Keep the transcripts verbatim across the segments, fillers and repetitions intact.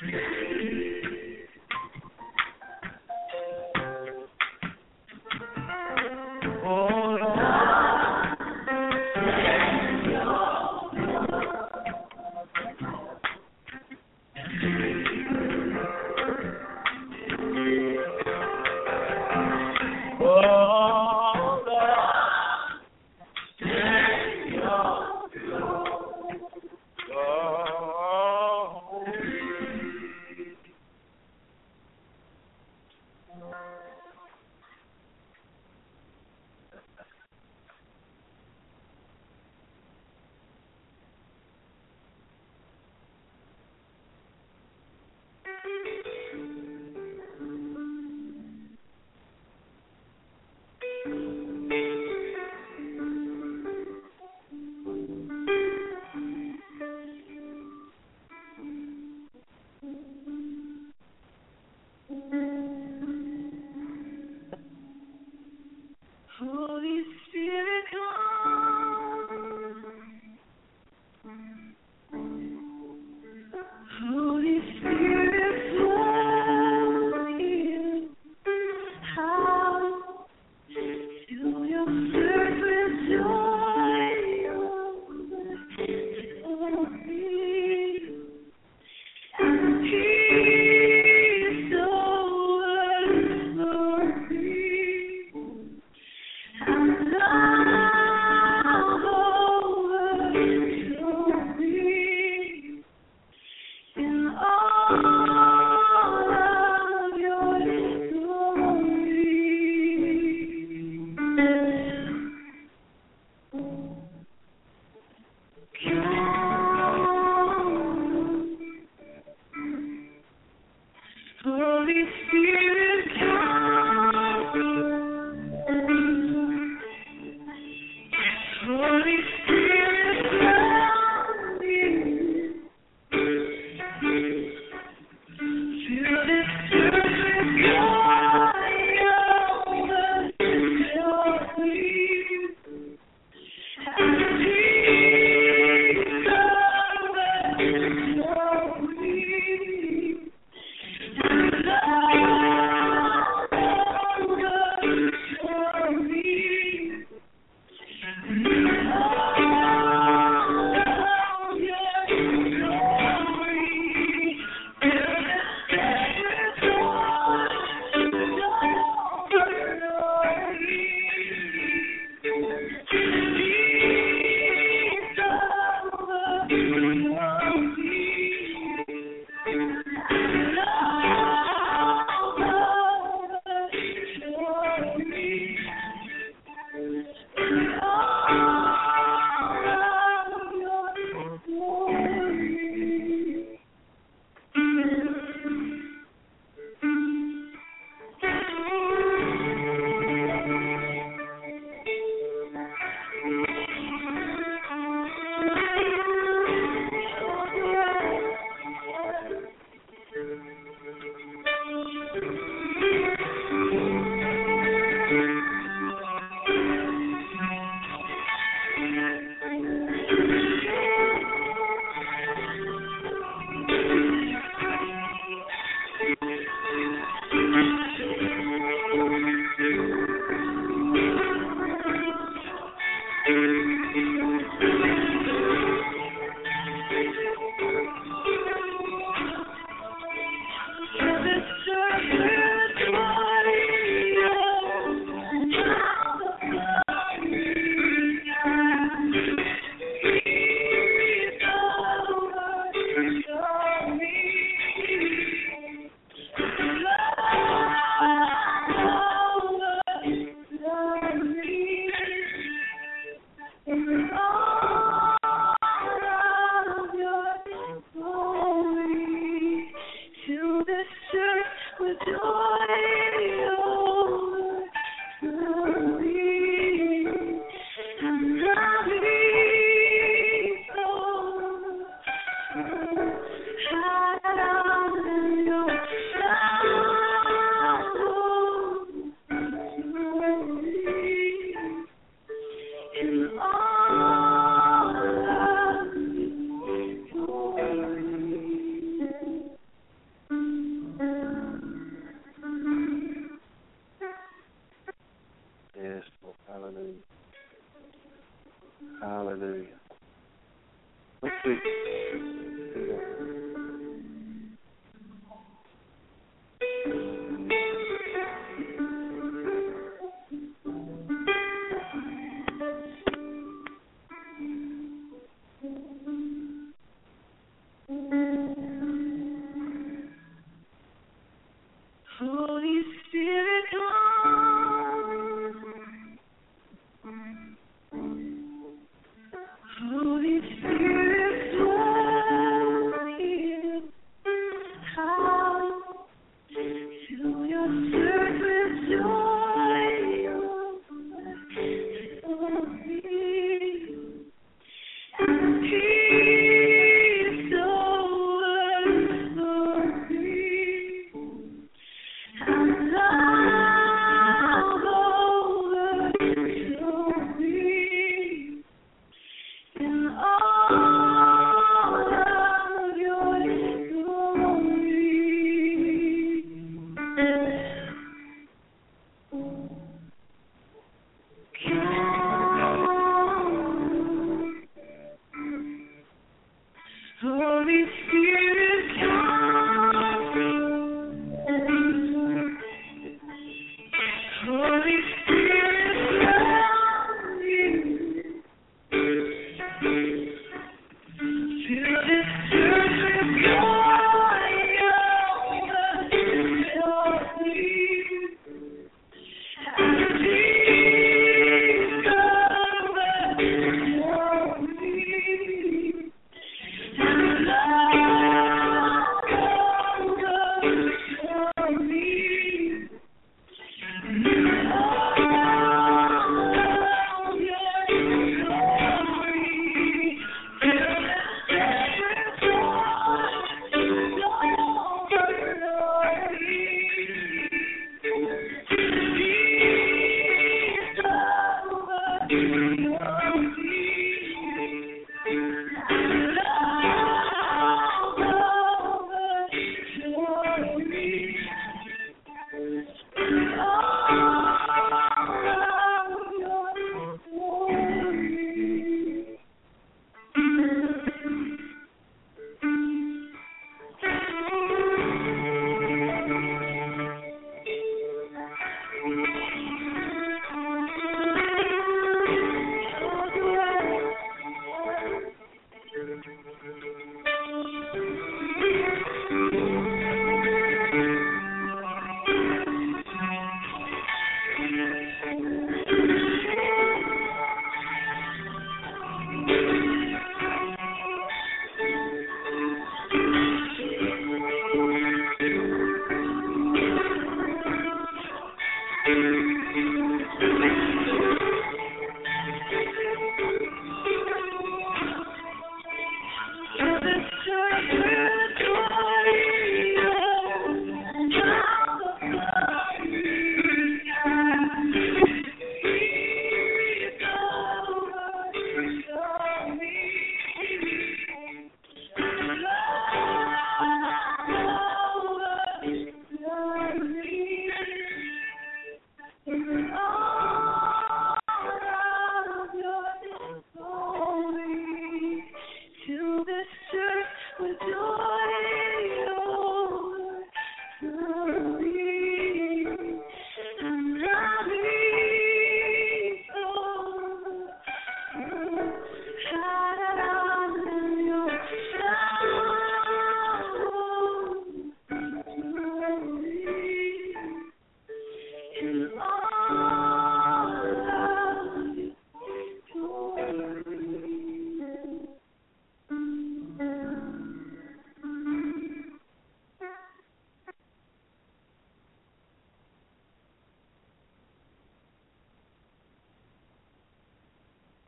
Holy Spirit, come. Holy Spirit, flow you out. Fill your church with joy. Fill me and peace overflow me. And love overflow me. In all of your glory, come, Holy Spirit, come, Holy Spirit, come in. Fill this church with joy, overflow me, and peace overflow me, and love overflow me, and all of your glory.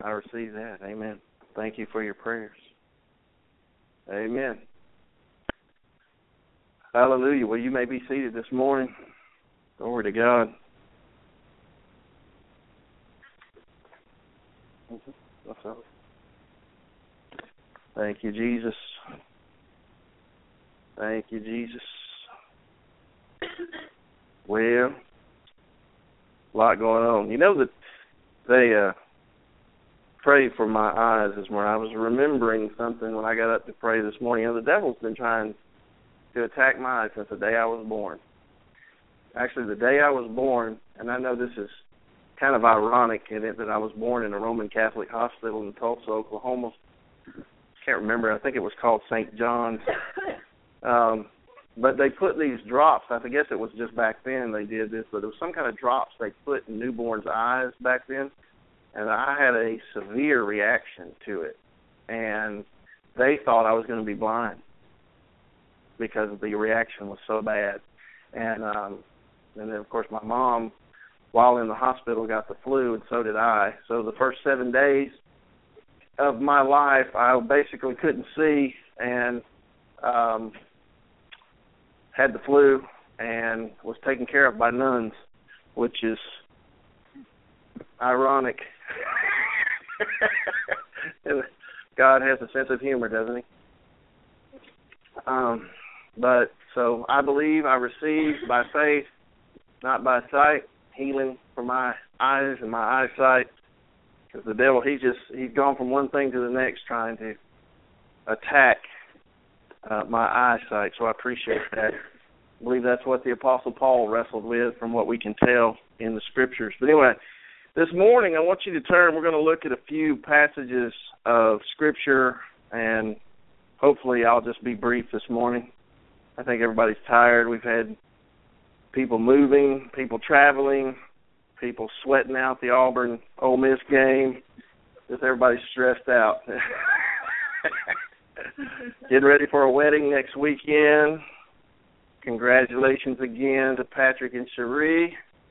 I receive that. Amen. Thank you for your prayers. Amen. Hallelujah. Well, you may be seated this morning. Glory to God. What's up? Thank you, Jesus. Thank you, Jesus. Well, a lot going on. You know that they uh, prayed for my eyes this morning. I was remembering something when I got up to pray this morning. You know, the devil's been trying to attack my eyes since the day I was born. Actually, the day I was born, and I know this is kind of ironic in it that I was born in a Roman Catholic hospital in Tulsa, Oklahoma. Can't remember. I think it was called Saint John's. Um, but they put these drops. I guess it was just back then they did this, but it was some kind of drops they put in newborns' eyes back then, and I had a severe reaction to it. And they thought I was going to be blind because the reaction was so bad. And um, and then, of course, my mom, while in the hospital, got the flu, and so did I. So the first seven days of my life, I basically couldn't see and um, had the flu and was taken care of by nuns, which is ironic. God has a sense of humor, doesn't he? Um, but so I believe I received by faith, not by sight, healing for my eyes and my eyesight. Because the devil, he just, he's gone from one thing to the next trying to attack uh, my eyesight. So I appreciate that. I believe that's what the Apostle Paul wrestled with from what we can tell in the Scriptures. But anyway, this morning I want you to turn, we're going to look at a few passages of Scripture, and hopefully I'll just be brief this morning. I think everybody's tired. We've had people moving, people traveling, people sweating out the Auburn Ole Miss game. Just everybody's stressed out. Getting ready for a wedding next weekend. Congratulations again to Patrick and Cherie.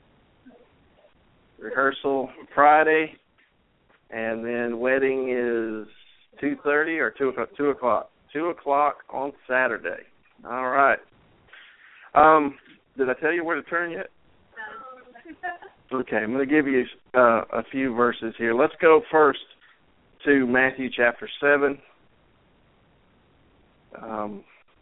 Rehearsal Friday, and then wedding is two thirty or two o'clock. Two o'clock. Two o'clock on Saturday. All right. Um, did I tell you where to turn yet? Okay, I'm going to give you uh, a few verses here. Let's go first to Matthew chapter seven. Um,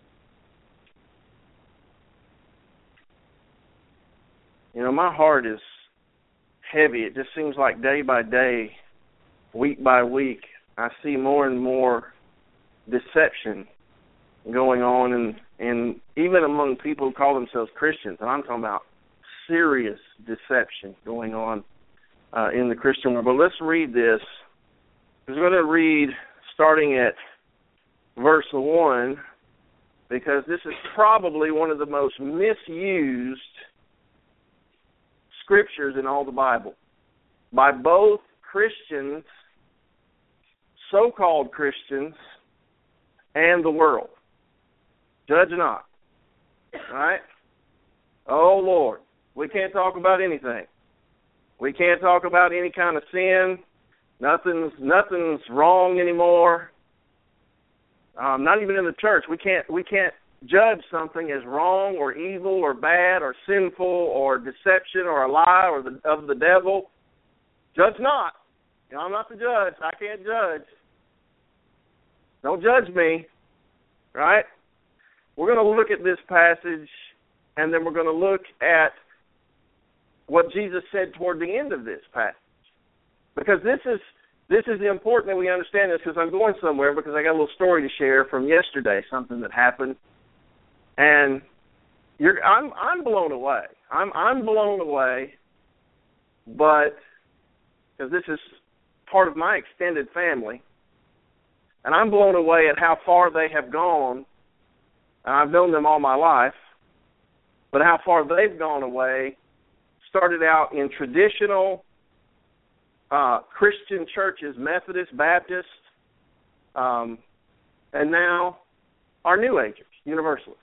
you know, my heart is heavy. It just seems like day by day, week by week, I see more and more deception going on, and and even among people who call themselves Christians. And I'm talking about serious deception going on uh, in the Christian world. But let's read this. We're going to read starting at verse one, because this is probably one of the most misused scriptures in all the Bible by both Christians, so-called Christians, and the world. Judge not. All right? Oh, Lord. We can't talk about anything. We can't talk about any kind of sin. Nothing's nothing's wrong anymore. Um, not even in the church. We can't we can't judge something as wrong or evil or bad or sinful or deception or a lie or the, of the devil. Judge not. You know, I'm not the judge. I can't judge. Don't judge me. Right? We're going to look at this passage, and then we're going to look at what Jesus said toward the end of this passage. Because this is this is important that we understand this, because I'm going somewhere, because I got a little story to share from yesterday, something that happened. And you're I'm I'm blown away. I'm I'm blown away, but because this is part of my extended family, and I'm blown away at how far they have gone. And I've known them all my life, but how far they've gone away. Started out in traditional uh, Christian churches, Methodist, Baptist, um, and now are New Agers, Universalists.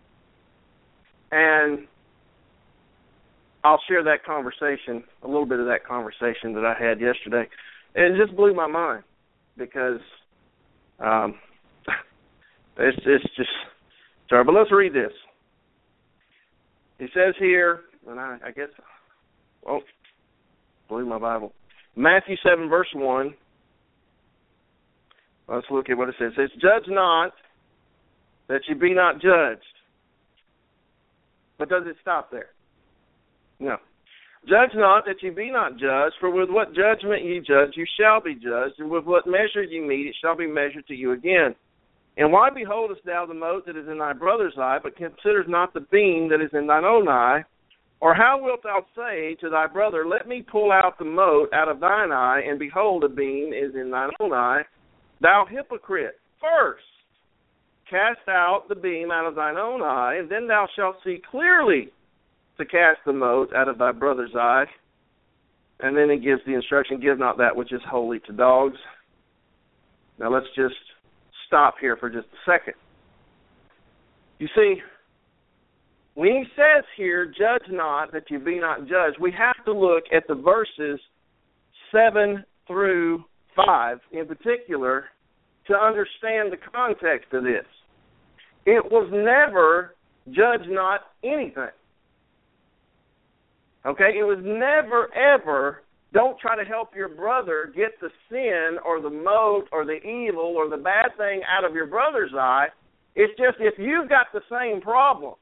And I'll share that conversation, a little bit of that conversation that I had yesterday. it just blew my mind because um, it's, it's just sorry. But let's read this. He says here, and I, I guess, oh, blew my Bible. Matthew seven, verse one. Let's look at what it says. It says, judge not that you be not judged. But does it stop there? No. Judge not that you be not judged, for with what judgment ye judge, you shall be judged, and with what measure ye meet, it shall be measured to you again. And why beholdest thou the mote that is in thy brother's eye, but considerest not the beam that is in thine own eye? Or how wilt thou say to thy brother, let me pull out the mote out of thine eye, and behold, a beam is in thine own eye? Thou hypocrite, first cast out the beam out of thine own eye, and then thou shalt see clearly to cast the mote out of thy brother's eye. And then he gives the instruction, give not that which is holy to dogs. Now let's just stop here for just a second. You see, when he says here, judge not that you be not judged, we have to look at the verses seven through five in particular to understand the context of this. It was never judge not anything. Okay? It was never, ever, don't try to help your brother get the sin or the mote or the evil or the bad thing out of your brother's eye. It's just if you've got the same problem,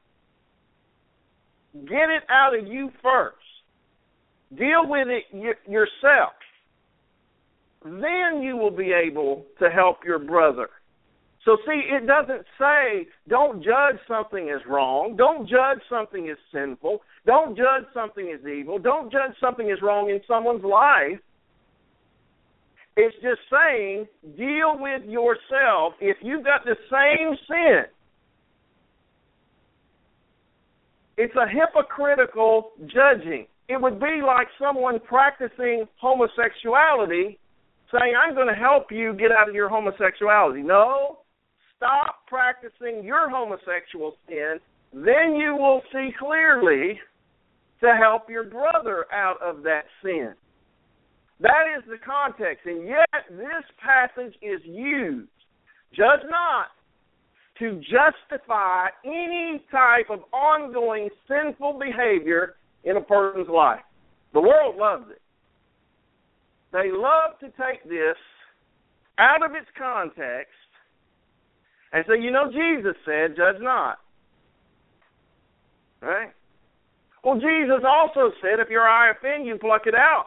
get it out of you first. Deal with it y- yourself. Then you will be able to help your brother. So see, it doesn't say don't judge something as wrong. Don't judge something as sinful. Don't judge something as evil. Don't judge something as wrong in someone's life. It's just saying deal with yourself. If you've got the same sin, it's a hypocritical judging. It would be like someone practicing homosexuality saying, I'm going to help you get out of your homosexuality. No, stop practicing your homosexual sin, then you will see clearly to help your brother out of that sin. That is the context, and yet this passage is used, judge not, to justify any type of ongoing sinful behavior in a person's life. The world loves it. They love to take this out of its context and say, you know, Jesus said, judge not. Right? Well, Jesus also said, if your eye offend you, pluck it out.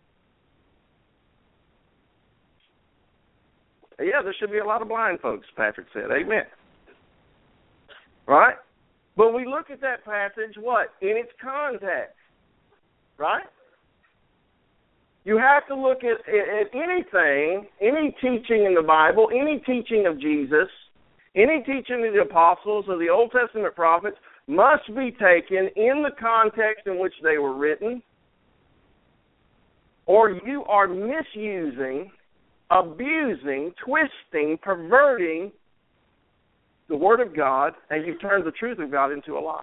Yeah, there should be a lot of blind folks, Patrick said. Amen. Right? But we look at that passage, what? In its context. Right? You have to look at, at anything, any teaching in the Bible, any teaching of Jesus, any teaching of the apostles or the Old Testament prophets must be taken in the context in which they were written, or you are misusing, abusing, twisting, perverting the Word of God, and you've turned the truth of God into a lie.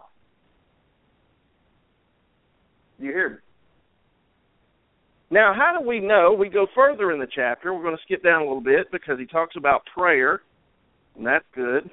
You hear me? Now, how do we know? We go further in the chapter. We're going to skip down a little bit because he talks about prayer, and that's good.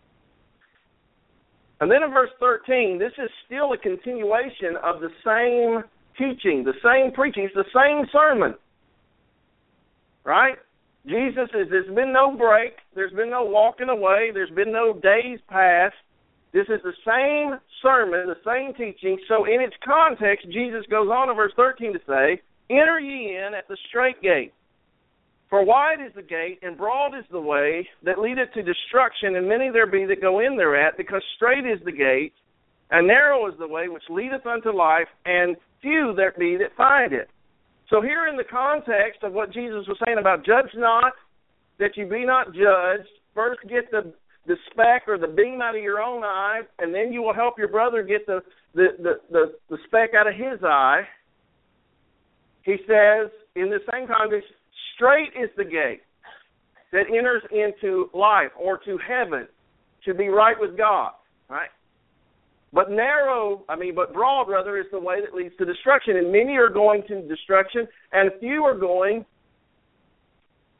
And then in verse thirteen, this is still a continuation of the same teaching, the same preaching, it's the same sermon. Right? Jesus says there's been no break, there's been no walking away, there's been no days past. This is the same sermon, the same teaching. So in its context, Jesus goes on in verse thirteen to say, enter ye in at the strait gate. For wide is the gate, and broad is the way that leadeth to destruction, and many there be that go in thereat, because strait is the gate, and narrow is the way which leadeth unto life, and few there be that find it. So here in the context of what Jesus was saying about judge not, that you be not judged, first get the, the speck or the beam out of your own eye, and then you will help your brother get the, the, the, the, the speck out of his eye. He says, in the same context, straight is the gate that enters into life or to heaven, to be right with God, right? But narrow, I mean, but broad, rather, is the way that leads to destruction. And many are going to destruction, and few are going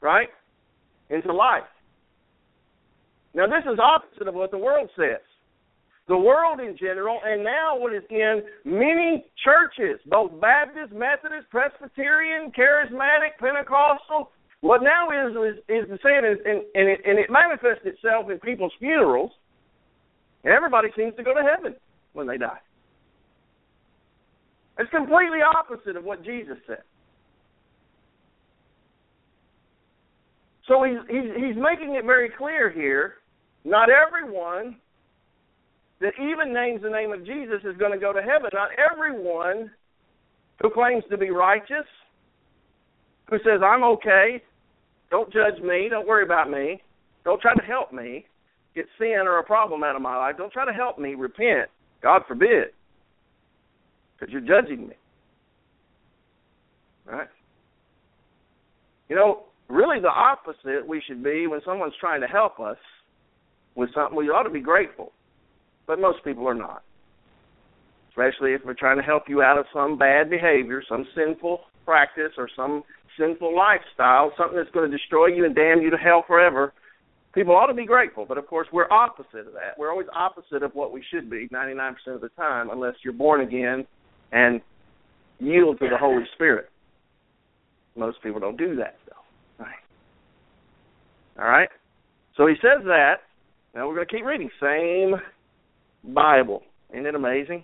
right, into life. Now, this is opposite of what the world says. The world in general, and now what is in many churches, both Baptist, Methodist, Presbyterian, Charismatic, Pentecostal, what now is is, is the saying, is, and, and, it, and it manifests itself in people's funerals, and everybody seems to go to heaven when they die. It's completely opposite of what Jesus said. So he's, he's, he's making it very clear here, not everyone that even names the name of Jesus is going to go to heaven. Not everyone who claims to be righteous, who says, I'm okay, don't judge me, don't worry about me, don't try to help me get sin or a problem out of my life, don't try to help me repent, God forbid, because you're judging me. Right? You know, really the opposite we should be when someone's trying to help us with something. We ought to be grateful, but most people are not, especially if we're trying to help you out of some bad behavior, some sinful practice, or some sinful lifestyle, something that's going to destroy you and damn you to hell forever. People ought to be grateful, but of course we're opposite of that. We're always opposite of what we should be ninety-nine percent of the time, unless you're born again and yield to the Holy Spirit. Most people don't do that, though. Right. All right? So he says that. Now we're going to keep reading. Same Bible. Isn't it amazing?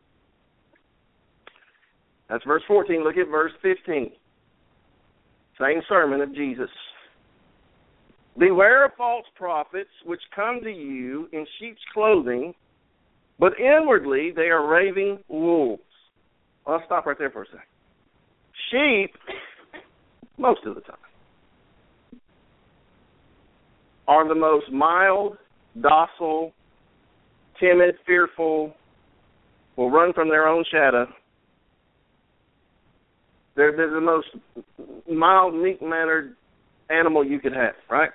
That's verse fourteen. Look at verse fifteen. Same sermon of Jesus. Beware of false prophets which come to you in sheep's clothing, but inwardly they are raving wolves. Well, I'll stop right there for a second. Sheep, most of the time, are the most mild, docile, timid, fearful, will run from their own shadow. They're, they're the most mild, meek-mannered animal you could have, right?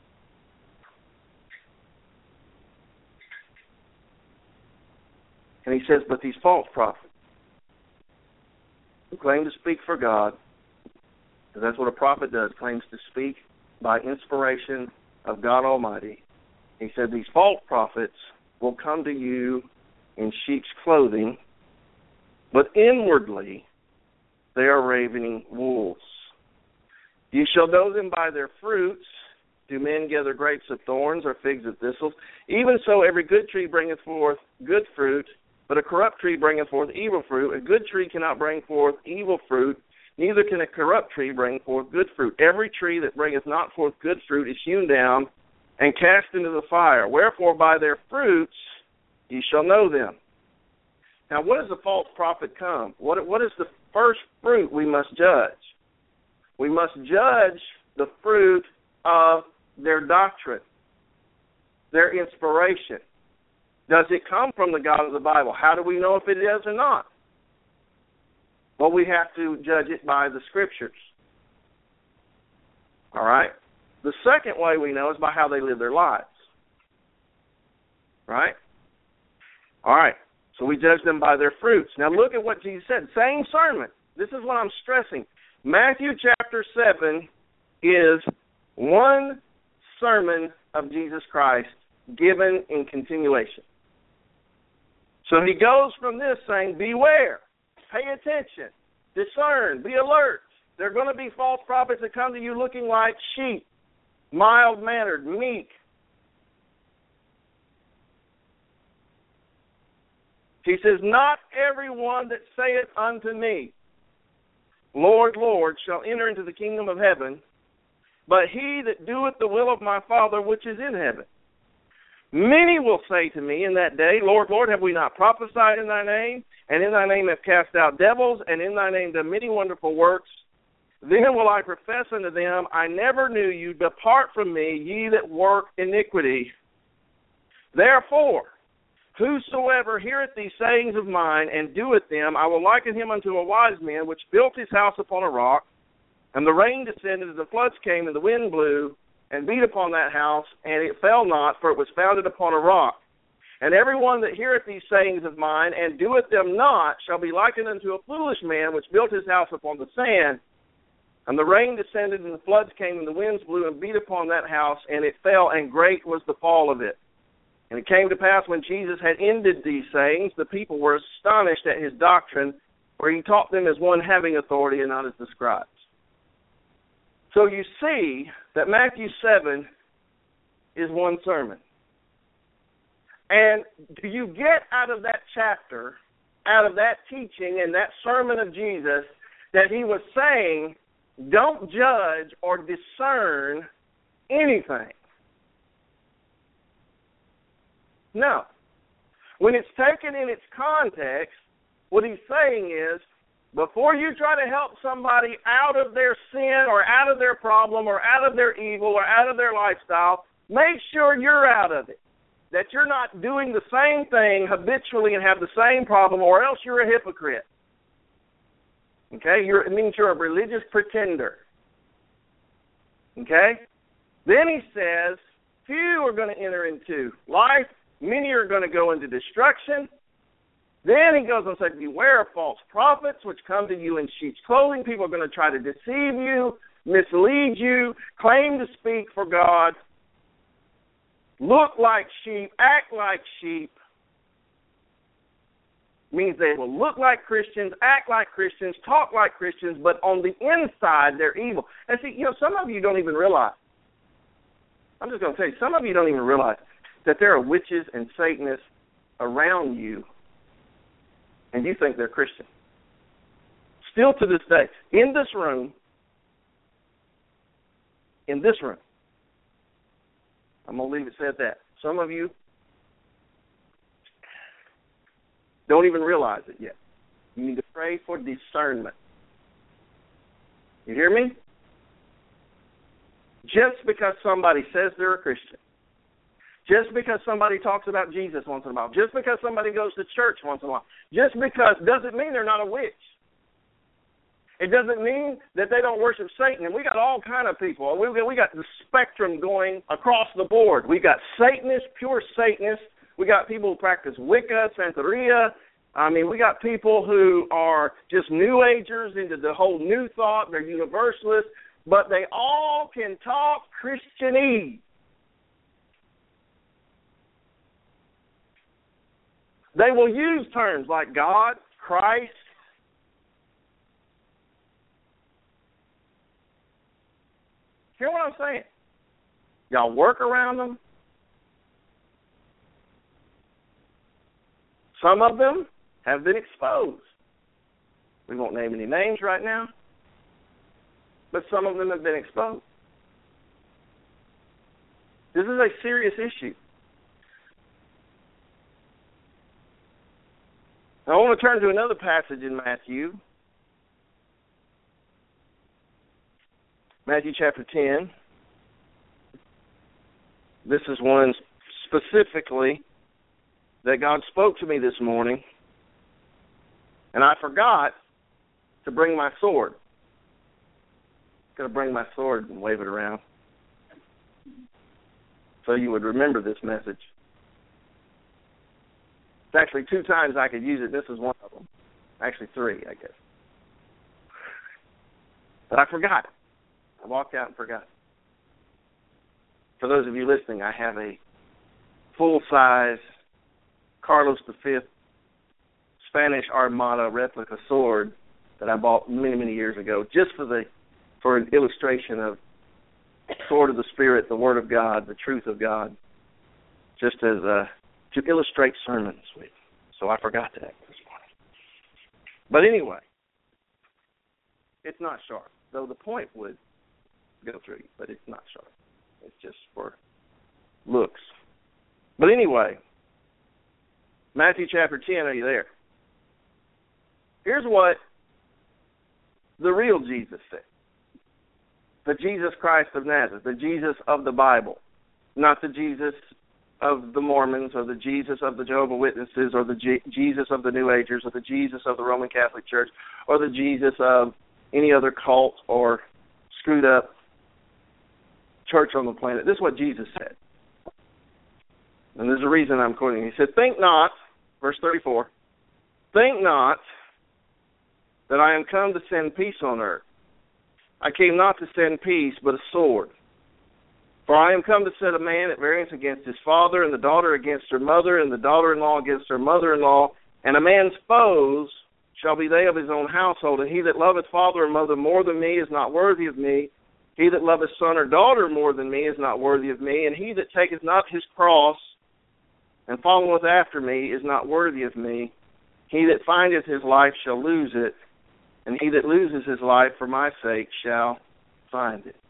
And he says, but these false prophets who claim to speak for God, because that's what a prophet does, claims to speak by inspiration of God Almighty. He said, these false prophets will come to you in sheep's clothing, but inwardly they are ravening wolves. You shall know them by their fruits. Do men gather grapes of thorns or figs of thistles? Even so, every good tree bringeth forth good fruit, but a corrupt tree bringeth forth evil fruit. A good tree cannot bring forth evil fruit, neither can a corrupt tree bring forth good fruit. Every tree that bringeth not forth good fruit is hewn down and cast into the fire. Wherefore, by their fruits ye shall know them. Now, what does the false prophet come? What, what is the first fruit we must judge? We must judge the fruit of their doctrine, their inspiration. Does it come from the God of the Bible? How do we know if it is or not? Well, we have to judge it by the Scriptures. All right? The second way we know is by how they live their lives. Right? All right. So we judge them by their fruits. Now look at what Jesus said. Same sermon. This is what I'm stressing. Matthew chapter seven is one sermon of Jesus Christ given in continuation. So he goes from this saying, beware, pay attention, discern, be alert. There are going to be false prophets that come to you looking like sheep, mild-mannered, meek. He says, not everyone that saith unto me, Lord, Lord, shall enter into the kingdom of heaven, but he that doeth the will of my Father which is in heaven. Many will say to me in that day, Lord, Lord, have we not prophesied in thy name, and in thy name have cast out devils, and in thy name done many wonderful works? Then will I profess unto them, I never knew you. Depart from me, ye that work iniquity. Therefore, whosoever heareth these sayings of mine and doeth them, I will liken him unto a wise man which built his house upon a rock, and the rain descended, and the floods came, and the wind blew, and beat upon that house, and it fell not, for it was founded upon a rock. And every one that heareth these sayings of mine and doeth them not shall be likened unto a foolish man which built his house upon the sand. And the rain descended, and the floods came, and the winds blew and beat upon that house, and it fell, and great was the fall of it. And it came to pass, when Jesus had ended these sayings, the people were astonished at his doctrine, for he taught them as one having authority and not as the scribes. So you see that Matthew seven is one sermon. And do you get out of that chapter, out of that teaching and that sermon of Jesus, that he was saying, don't judge or discern anything? No. When it's taken in its context, what he's saying is, before you try to help somebody out of their sin or out of their problem or out of their evil or out of their lifestyle, make sure you're out of it. That you're not doing the same thing habitually and have the same problem, or else you're a hypocrite. Okay? You're, it means you're a religious pretender. Okay? Then he says, few are going to enter into life. Many are going to go into destruction. Then he goes on to say, beware of false prophets, which come to you in sheep's clothing. People are going to try to deceive you, mislead you, claim to speak for God, look like sheep, act like sheep. Means they will look like Christians, act like Christians, talk like Christians, but on the inside they're evil. And see, you know, some of you don't even realize. I'm just going to tell you, some of you don't even realize that there are witches and Satanists around you, and you think they're Christian. Still to this day, in this room, in this room, I'm going to leave it said that. Some of you don't even realize it yet. You need to pray for discernment. You hear me? Just because somebody says they're a Christian, just because somebody talks about Jesus once in a while, just because somebody goes to church once in a while, just because doesn't mean they're not a witch. It doesn't mean that they don't worship Satan. And we got all kind of people. We got, we got the spectrum going across the board. We got Satanists, pure Satanists. We got people who practice Wicca, Santeria. I mean, we got people who are just New Agers into the whole New Thought. They're universalists. But they all can talk Christianese. They will use terms like God, Christ. Hear what I'm saying? Y'all work around them. Some of them have been exposed. We won't name any names right now, but some of them have been exposed. This is a serious issue. I want to turn to another passage in Matthew. Matthew chapter ten. This is one specifically that God spoke to me this morning, and I forgot to bring my sword. I'm going to bring my sword and wave it around so you would remember this message. It's actually two times I could use it. This is one of them. Actually three, I guess. But I forgot. I walked out and forgot. For those of you listening, I have a full-size Carlos the Fifth Spanish Armada replica sword that I bought many, many years ago, just for the for an illustration of the sword of the Spirit, the Word of God, the truth of God, just as a, to illustrate sermons with. So I forgot that this morning. But anyway, it's not sharp, though the point would go through you, but it's not sharp. It's just for looks. But anyway, Matthew chapter ten, are you there? Here's what the real Jesus said. The Jesus Christ of Nazareth, the Jesus of the Bible, not the Jesus of the Mormons or the Jesus of the Jehovah's Witnesses or the G- Jesus of the New Agers or the Jesus of the Roman Catholic Church or the Jesus of any other cult or screwed up church on the planet. This is what Jesus said. And there's a reason I'm quoting. He said, think not, verse thirty-four, think not that I am come to send peace on earth. I came not to send peace, but a sword. For I am come to set a man at variance against his father, and the daughter against her mother, and the daughter-in-law against her mother-in-law. And a man's foes shall be they of his own household. And he that loveth father or mother more than me is not worthy of me. He that loveth son or daughter more than me is not worthy of me. And he that taketh not his cross and followeth after me is not worthy of me. He that findeth his life shall lose it, and he that loses his life for my sake shall find it.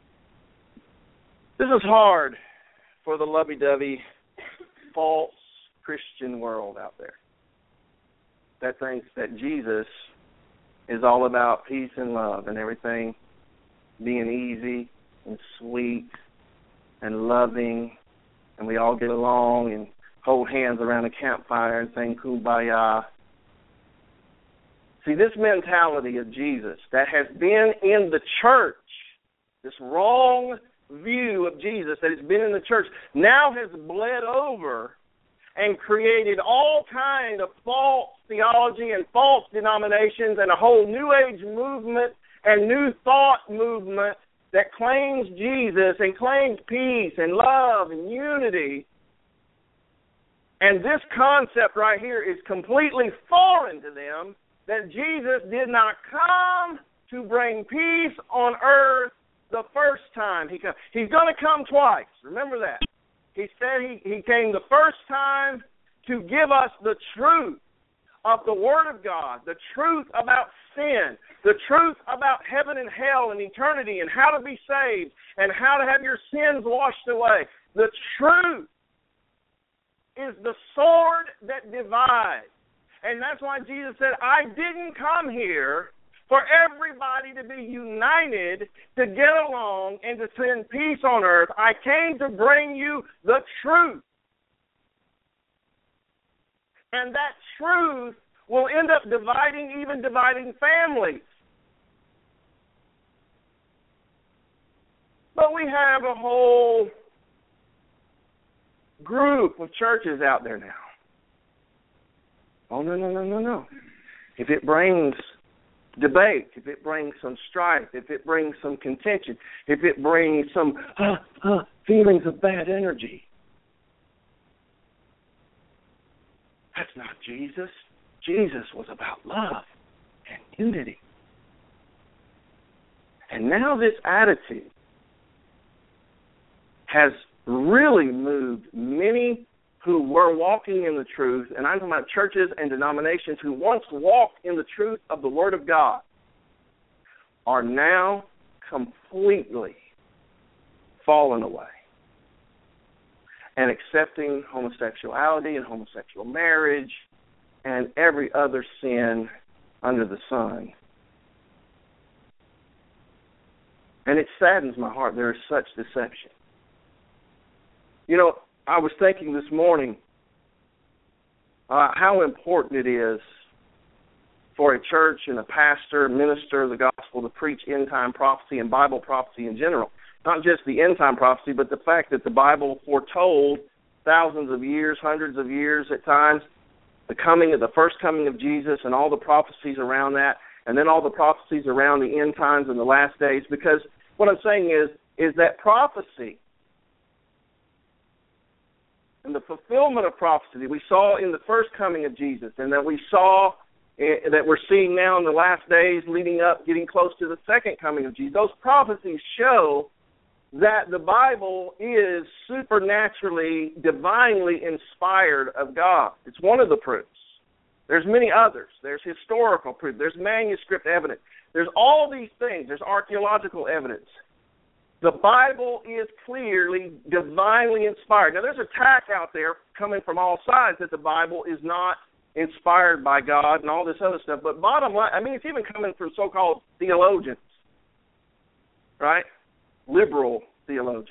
This is hard for the lovey-dovey, false Christian world out there that thinks that Jesus is all about peace and love and everything being easy and sweet and loving, and we all get along and hold hands around a campfire and sing Kumbaya. See, this mentality of Jesus that has been in the church, this wrong view of Jesus that has been in the church, now has bled over and created all kind of false theology and false denominations and a whole New Age movement and New Thought movement that claims Jesus and claims peace and love and unity. And this concept right here is completely foreign to them, that Jesus did not come to bring peace on earth the first time he came. He's going to come twice. Remember that. He said he, he came the first time to give us the truth of the Word of God, the truth about sin, the truth about heaven and hell and eternity and how to be saved and how to have your sins washed away. The truth is the sword that divides. And that's why Jesus said, I didn't come here for everybody to be united, to get along, and to send peace on earth. I came to bring you the truth. And that truth will end up dividing, even dividing families. But we have a whole group of churches out there now. Oh, no, no, no, no, no. If it brings debate, if it brings some strife, if it brings some contention, if it brings some uh, uh, feelings of bad energy, that's not Jesus. Jesus was about love and unity. And now this attitude has really moved many who were walking in the truth, and I'm talking about churches and denominations who once walked in the truth of the Word of God, are now completely fallen away and accepting homosexuality and homosexual marriage and every other sin under the sun. And it saddens my heart. There is such deception. You know, I was thinking this morning uh, how important it is for a church and a pastor, minister of the gospel to preach end-time prophecy and Bible prophecy in general. Not just the end-time prophecy, but the fact that the Bible foretold thousands of years, hundreds of years at times, the coming of the first coming of Jesus and all the prophecies around that, and then all the prophecies around the end times and the last days. Because what I'm saying is, is that prophecy and the fulfillment of prophecy that we saw in the first coming of Jesus and that we saw, uh, that we're seeing now in the last days leading up, getting close to the second coming of Jesus, those prophecies show that the Bible is supernaturally, divinely inspired of God. It's one of the proofs. There's many others. There's historical proof. There's manuscript evidence. There's all these things. There's archaeological evidence. The Bible is clearly divinely inspired. Now, there's attack out there coming from all sides that the Bible is not inspired by God and all this other stuff. But bottom line, I mean, it's even coming from so-called theologians, right? Liberal theologians.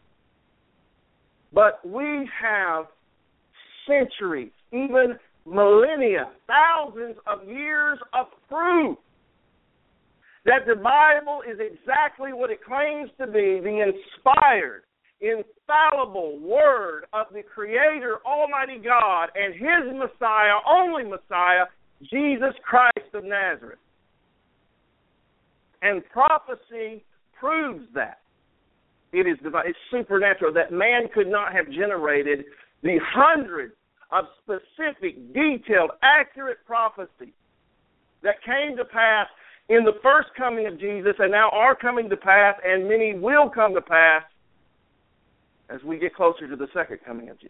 But we have centuries, even millennia, thousands of years of proof that the Bible is exactly what it claims to be, the inspired, infallible Word of the Creator, Almighty God, and His Messiah, only Messiah, Jesus Christ of Nazareth. And prophecy proves that. It is divine. It's supernatural, that man could not have generated the hundreds of specific, detailed, accurate prophecies that came to pass in the first coming of Jesus and now are coming to pass, and many will come to pass as we get closer to the second coming of Jesus.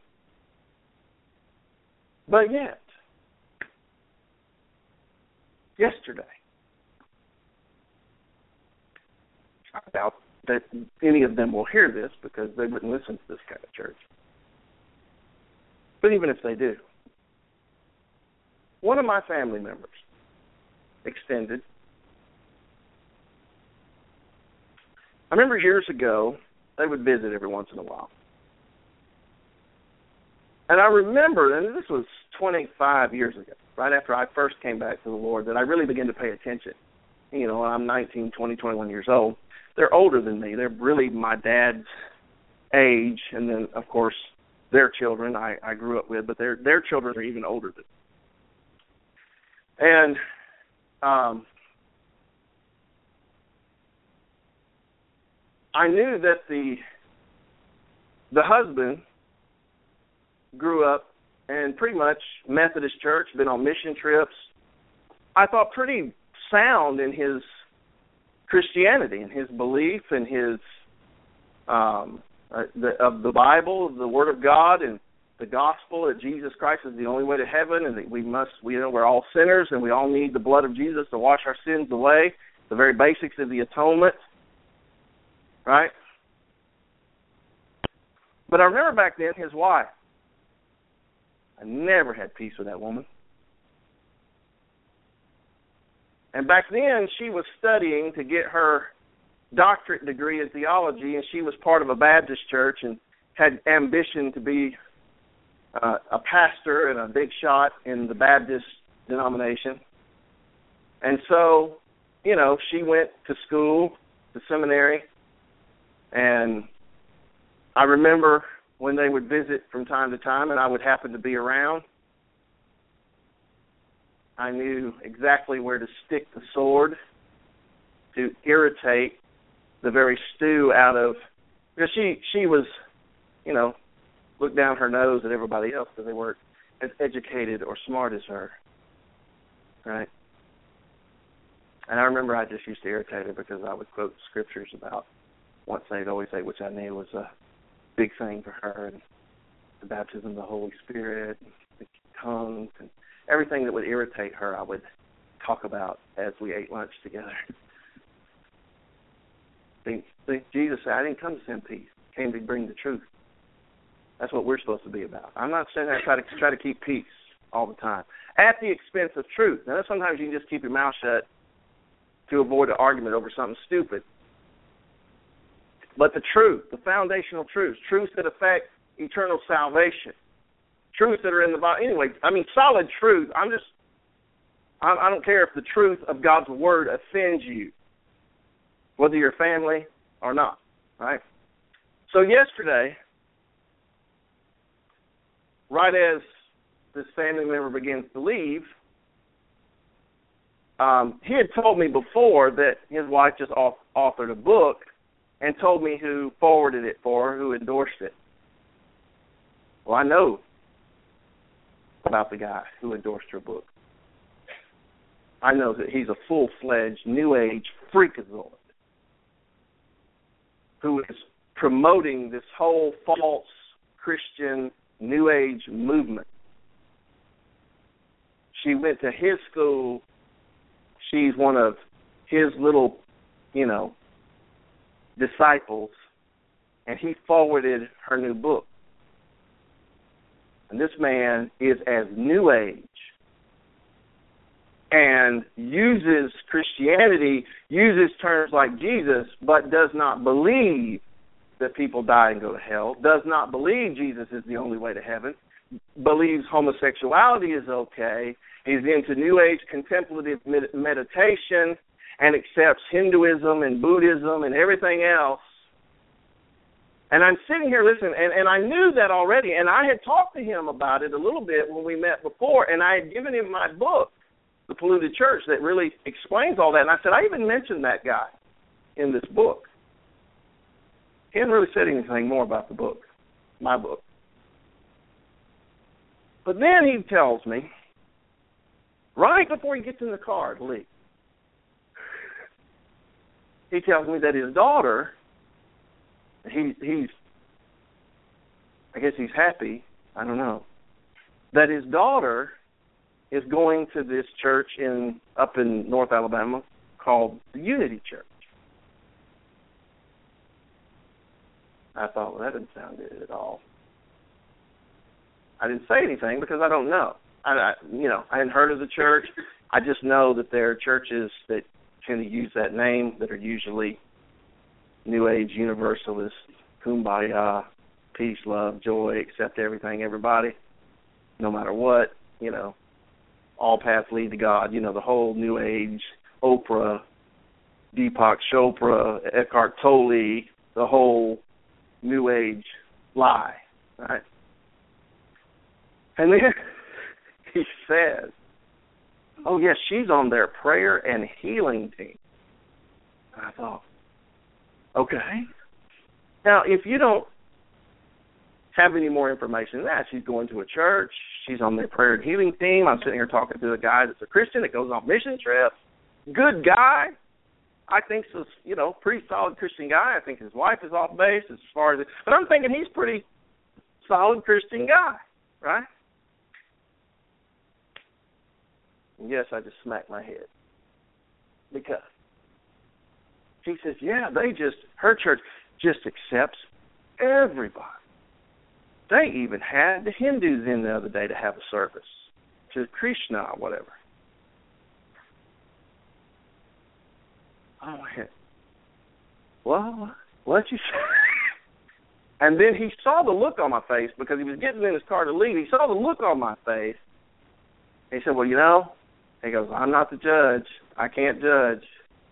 But yet, yesterday, I doubt that any of them will hear this because they wouldn't listen to this kind of church. But even if they do, one of my family members, extended, I remember years ago, they would visit every once in a while. And I remember, and this was twenty-five years ago, right after I first came back to the Lord, that I really began to pay attention. You know, I'm nineteen, twenty, twenty-one years old. They're older than me. They're really my dad's age, and then, of course, their children I, I grew up with, but their their children are even older than me. And um, I knew that the the husband grew up in pretty much Methodist church, been on mission trips. I thought pretty sound in his Christianity and his belief and his um, uh, the, of the Bible, the Word of God, and the gospel that Jesus Christ is the only way to heaven, and that we must, we, you know, we're all sinners, and we all need the blood of Jesus to wash our sins away. The very basics of the atonement, right? But I remember back then his wife. I never had peace with that woman. And back then, she was studying to get her doctorate degree in theology, and she was part of a Baptist church and had ambition to be uh, a pastor and a big shot in the Baptist denomination. And so, you know, she went to school, to seminary, and I remember when they would visit from time to time and I would happen to be around, I knew exactly where to stick the sword to irritate the very stew out of, because she, she was, you know, looked down her nose at everybody else because they weren't as educated or smart as her, right? And I remember I just used to irritate her because I would quote scriptures about once saved, always saved, which I knew was a big thing for her, and the baptism of the Holy Spirit, and the tongues, and everything that would irritate her, I would talk about as we ate lunch together. think, think Jesus said, I didn't come to send peace. I came to bring the truth. That's what we're supposed to be about. I'm not saying that I try to try to keep peace all the time at the expense of truth. Now, sometimes you can just keep your mouth shut to avoid an argument over something stupid. But the truth, the foundational truths, truths that affect eternal salvation, truths that are in the Bible. Anyway, I mean, solid truth. I'm just, I, I don't care if the truth of God's Word offends you, whether you're family or not, right? So yesterday, right as this family member begins to leave, um, he had told me before that his wife just off, authored a book and told me who forwarded it for her, who endorsed it. Well, I know about the guy who endorsed her book. I know that he's a full-fledged New Age freakazoid who is promoting this whole false Christian New Age movement. She went to his school. She's one of his little, you know, disciples, and he forwarded her new book. And this man is as New Age and uses Christianity, uses terms like Jesus, but does not believe that people die and go to hell, does not believe Jesus is the only way to heaven, believes homosexuality is okay, is into New Age contemplative med- meditation, and accepts Hinduism and Buddhism and everything else. And I'm sitting here listening, and, and I knew that already, and I had talked to him about it a little bit when we met before, and I had given him my book. The Polluted Church, that really explains all that. And I said, I even mentioned that guy in this book. He hadn't really said anything more about the book, my book. But then he tells me, right before he gets in the car to leave, he tells me that his daughter, he, he's, I guess he's happy, I don't know, that his daughter is going to this church in up in North Alabama called the Unity Church. I thought, well, that didn't sound good at all. I didn't say anything because I don't know. I, I, you know, I hadn't heard of the church. I just know that there are churches that tend to use that name that are usually New Age, Universalist, Kumbaya, peace, love, joy, accept everything, everybody, no matter what, you know, all paths lead to God. You know, the whole New Age, Oprah, Deepak Chopra, Eckhart Tolle, the whole New Age lie, right? And then he says, oh, yes, she's on their prayer and healing team. And I thought, okay. Now, if you don't have any more information than that, she's going to a church, she's on their prayer and healing team. I'm sitting here talking to a guy that's a Christian that goes on mission trips. Good guy. I think so, you know, pretty solid Christian guy. I think his wife is off base as far as, but I'm thinking he's pretty solid Christian guy, right? And yes, I just smacked my head because she says, yeah, they just, her church just accepts everybody. They even had the Hindus in the other day to have a service to Krishna or whatever. I went, well, what you say? And then he saw the look on my face because he was getting in his car to leave. He saw the look on my face. He said, well, you know, he goes, I'm not the judge. I can't judge.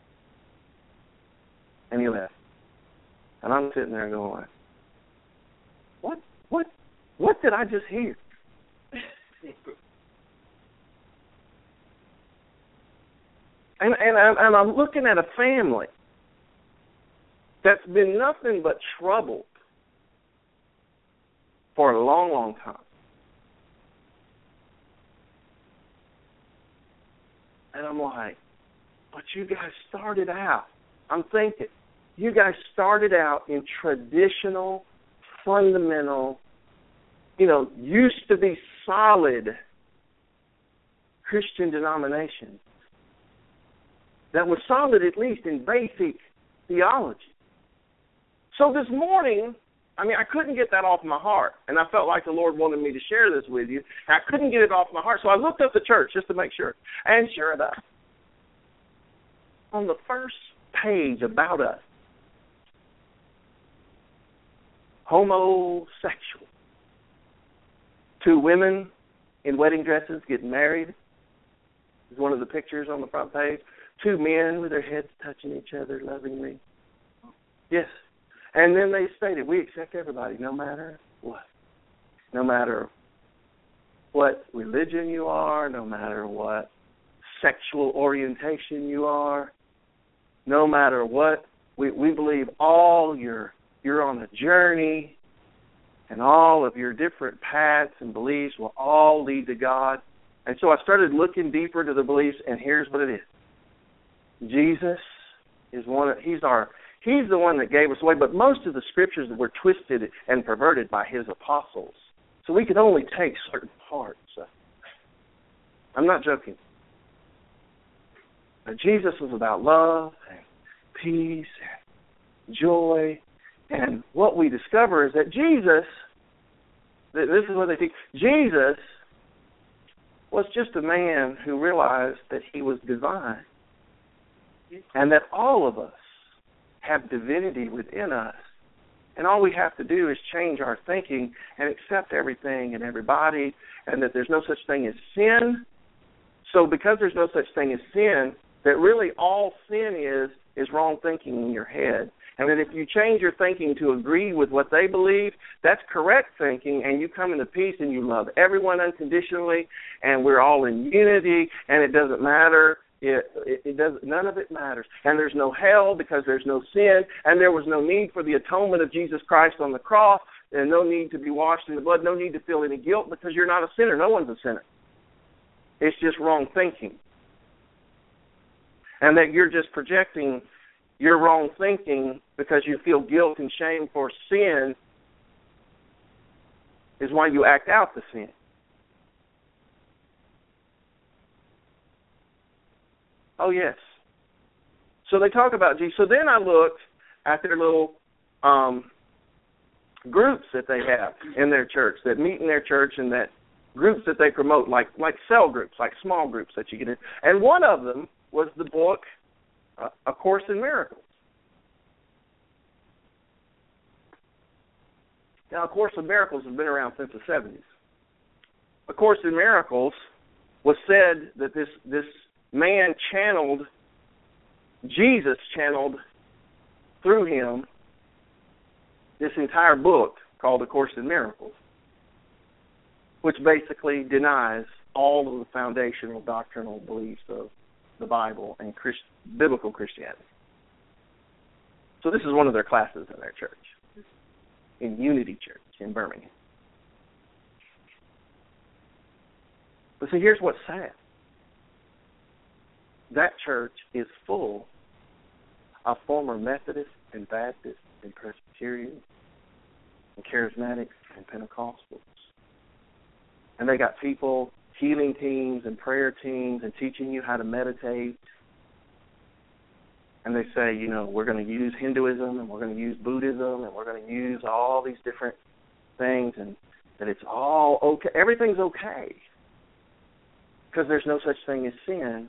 And he left. And I'm sitting there going, what, what, what did I just hear? And, and, I'm, and I'm looking at a family that's been nothing but troubled for a long, long time. And I'm like, but you guys started out, I'm thinking, you guys started out in traditional, fundamental, you know, used to be solid Christian denominations that were solid at least in basic theology. So this morning, I mean, I couldn't get that off my heart, and I felt like the Lord wanted me to share this with you. I couldn't get it off my heart, so I looked up the church just to make sure. And sure enough, on the first page about us, homosexual. Two women in wedding dresses getting married is one of the pictures on the front page. Two men with their heads touching each other lovingly. Yes. And then they stated, we accept everybody, no matter what. No matter what religion you are, no matter what sexual orientation you are, no matter what. We, we believe all your, you're on a journey, and all of your different paths and beliefs will all lead to God. And so I started looking deeper into the beliefs, and here's what it is. Jesus is one of, he's our, he's the one that gave us away, but most of the scriptures were twisted and perverted by his apostles. So we could only take certain parts. I'm not joking. But Jesus was about love and peace and joy. And what we discover is that Jesus, this is what they think, Jesus was just a man who realized that he was divine. And that all of us have divinity within us. And all we have to do is change our thinking and accept everything and everybody, and that there's no such thing as sin. So because there's no such thing as sin, that really all sin is is wrong thinking in your head. And that if you change your thinking to agree with what they believe, that's correct thinking, and you come into peace and you love everyone unconditionally, and we're all in unity, and it doesn't matter. It, it, it does. None of it matters. And there's no hell because there's no sin, and there was no need for the atonement of Jesus Christ on the cross, and no need to be washed in the blood, no need to feel any guilt because you're not a sinner. No one's a sinner. It's just wrong thinking. And that you're just projecting your wrong thinking because you feel guilt and shame for sin is why you act out the sin. Oh, yes. So they talk about Jesus. So then I looked at their little um, groups that they have in their church, that meet in their church, and that groups that they promote, like like cell groups, like small groups that you get in. And one of them was the book, uh, A Course in Miracles. Now, A Course in Miracles has been around since the seventies. A Course in Miracles was said that this, this man channeled, Jesus channeled through him this entire book called A Course in Miracles, which basically denies all of the foundational doctrinal beliefs of the Bible and Christ, biblical Christianity. So this is one of their classes in their church, in Unity Church in Birmingham. But see, here's what's sad. That church is full of former Methodists and Baptists and Presbyterians and Charismatics and Pentecostals. And they got people, healing teams and prayer teams, and teaching you how to meditate. And they say, you know, we're going to use Hinduism and we're going to use Buddhism and we're going to use all these different things, and that it's all okay. Everything's okay because there's no such thing as sin.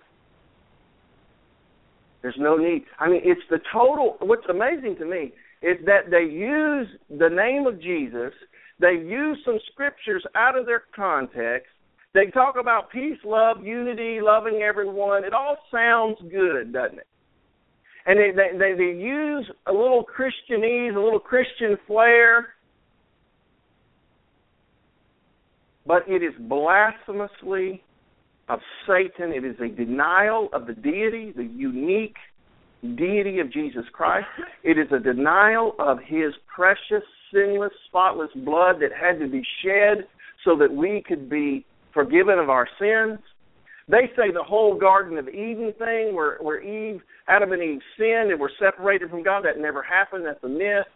There's no need. I mean, it's the total. What's amazing to me is that they use the name of Jesus. They use some scriptures out of their context. They talk about peace, love, unity, loving everyone. It all sounds good, doesn't it? And they, they, they use a little Christianese, a little Christian flair. But it is blasphemously of Satan. It is a denial of the deity, the unique deity of Jesus Christ. It is a denial of his precious, sinless, spotless blood that had to be shed so that we could be forgiven of our sins. They say the whole Garden of Eden thing where, where Eve, Adam and Eve sinned and were separated from God, that never happened. That's a myth.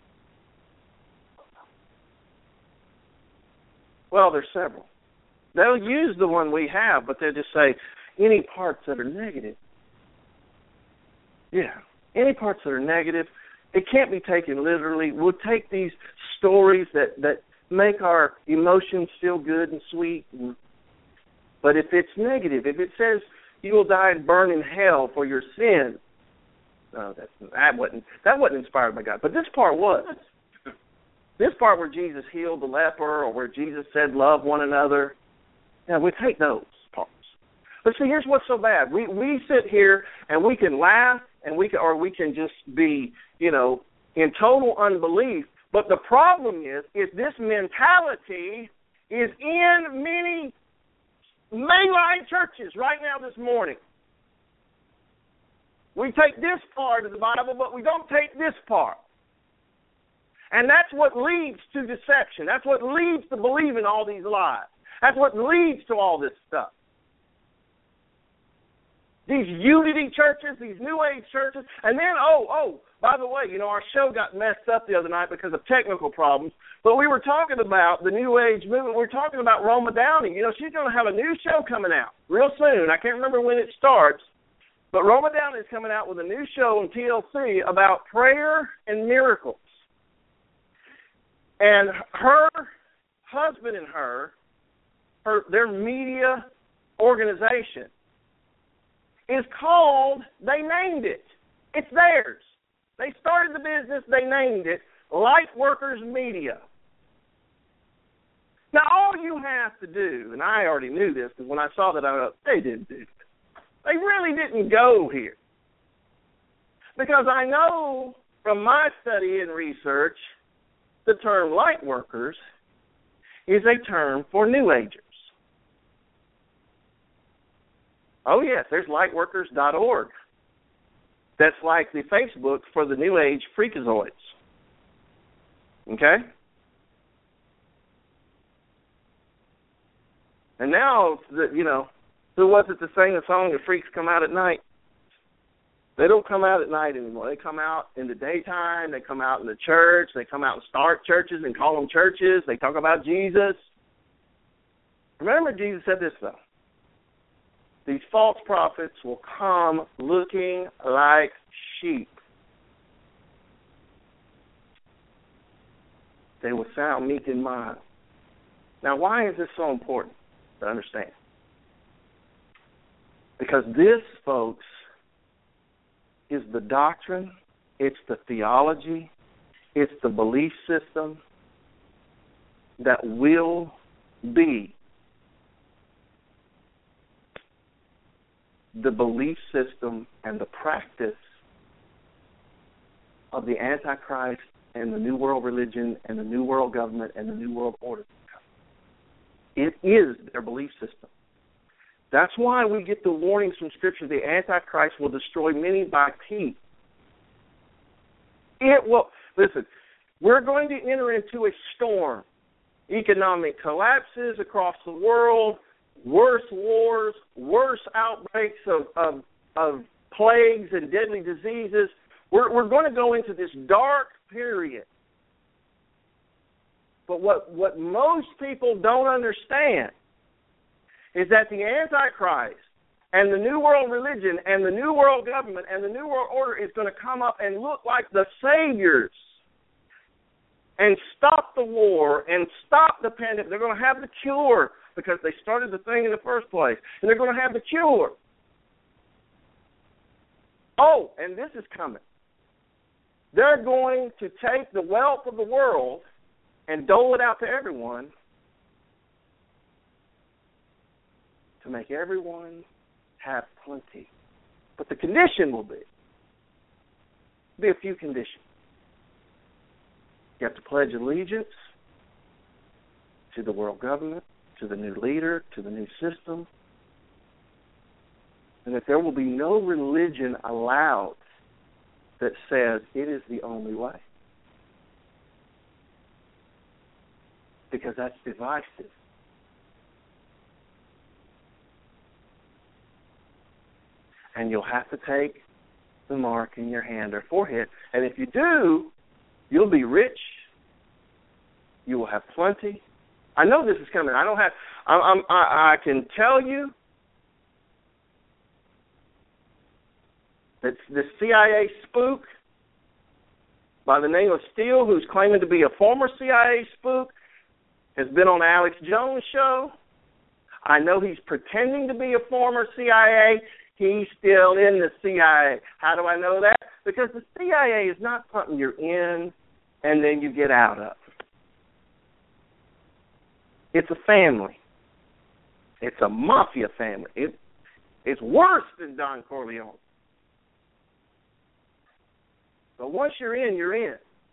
Well, there's several. They'll use the one we have, but they'll just say any parts that are negative. Yeah, any parts that are negative, it can't be taken literally. We'll take these stories that, that make our emotions feel good and sweet. And, but if it's negative, if it says you will die and burn in hell for your sins, no, that's, that wasn't that wasn't inspired by God. But this part was. This part where Jesus healed the leper, or where Jesus said love one another. Yeah, we take those parts. But see, here's what's so bad. We we sit here and we can laugh, and we can, or we can just be, you know, in total unbelief. But the problem is, is this mentality is in many mainline churches right now this morning. We take this part of the Bible, but we don't take this part. And that's what leads to deception. That's what leads to believing all these lies. That's what leads to all this stuff. These unity churches, these New Age churches. And then, oh, oh, by the way, you know, our show got messed up the other night because of technical problems. But we were talking about the New Age movement. We were talking about Roma Downey. You know, she's going to have a new show coming out real soon. I can't remember when it starts. But Roma Downey is coming out with a new show on T L C about prayer and miracles. And her husband and her, her their media organization is called, they named it. It's theirs. They started the business, they named it, Light Workers Media. Now, all you have to do, and I already knew this, because when I saw that, I thought, they didn't do this. They really didn't go here. Because I know from my study and research, the term light workers is a term for New Agers. Oh, yes, there's lightworkers dot org. That's like the Facebook for the New Age freakazoids. Okay? And now, the, you know, who was it that sang the song, The Freaks Come Out at Night? They don't come out at night anymore. They come out in the daytime. They come out in the church. They come out and start churches and call them churches. They talk about Jesus. Remember, Jesus said this, though. These false prophets will come looking like sheep. They will sound meek and mild. Now, why is this so important to understand? Because this, folks, is the doctrine, it's the theology, it's the belief system that will be the belief system and the practice of the Antichrist and the New World Religion and the New World Government and the New World Order. It is their belief system. That's why we get the warnings from Scripture, the Antichrist will destroy many by P. It will, listen, we're going to enter into a storm. Economic collapses across the world, worse wars, worse outbreaks of, of, of plagues and deadly diseases. We're, we're going to go into this dark period. But what, what most people don't understand is that the Antichrist and the New World Religion and the New World Government and the New World Order is going to come up and look like the saviors and stop the war and stop the pandemic. They're going to have the cure because they started the thing in the first place. And they're going to have the cure. Oh, and this is coming. They're going to take the wealth of the world and dole it out to everyone to make everyone have plenty. But the condition will be, be a few conditions. You have to pledge allegiance to the world government, to the new leader, to the new system, and that there will be no religion allowed that says it is the only way. Because that's divisive. And you'll have to take the mark in your hand or forehead. And if you do, you'll be rich. You will have plenty. I know this is coming. I don't have. I'm, I'm, I, I can tell you that the C I A spook by the name of Steele, who's claiming to be a former C I A spook, has been on Alex Jones' show. I know he's pretending to be a former C I A. He's still in the C I A. How do I know that? Because the C I A is not something you're in and then you get out of. It's a family. It's a mafia family. It, it's worse than Don Corleone. But once you're in, you're in.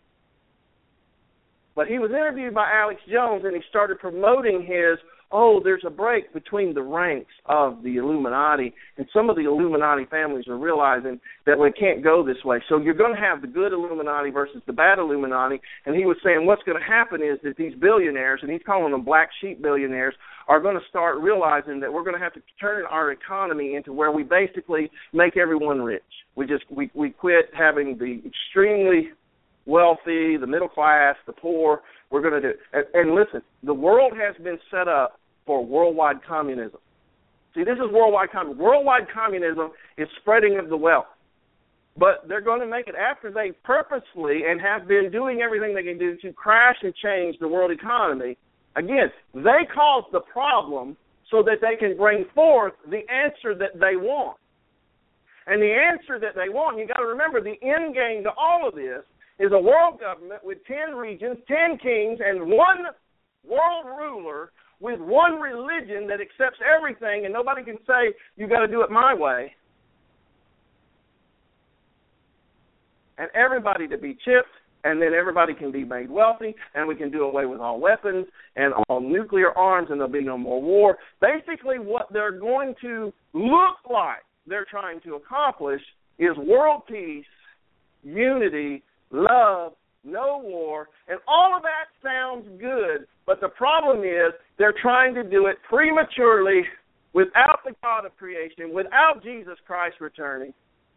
But he was interviewed by Alex Jones, and he started promoting his, oh, there's a break between the ranks of the Illuminati, and some of the Illuminati families are realizing that we can't go this way. So you're going to have the good Illuminati versus the bad Illuminati, and he was saying what's going to happen is that these billionaires, and he's calling them black sheep billionaires, are going to start realizing that we're going to have to turn our economy into where we basically make everyone rich. We just we, we quit having the extremely wealthy, the middle class, the poor. We're going to do and, and listen, the world has been set up for worldwide communism. See, this is worldwide communism. Worldwide communism is spreading of the wealth. But they're going to make it after they purposely and have been doing everything they can do to crash and change the world economy. Again, they cause the problem so that they can bring forth the answer that they want. And the answer that they want, you got to remember, the end game to all of this is a world government with ten regions, ten kings, and one world ruler with one religion that accepts everything, and nobody can say, you got to do it my way. and everybody to be chipped, and then everybody can be made wealthy, and we can do away with all weapons and all nuclear arms, and there'll be no more war. Basically, what they're going to look like they're trying to accomplish is world peace, unity, love, no war, and all of that sounds good, but the problem is they're trying to do it prematurely without the God of creation, without Jesus Christ returning.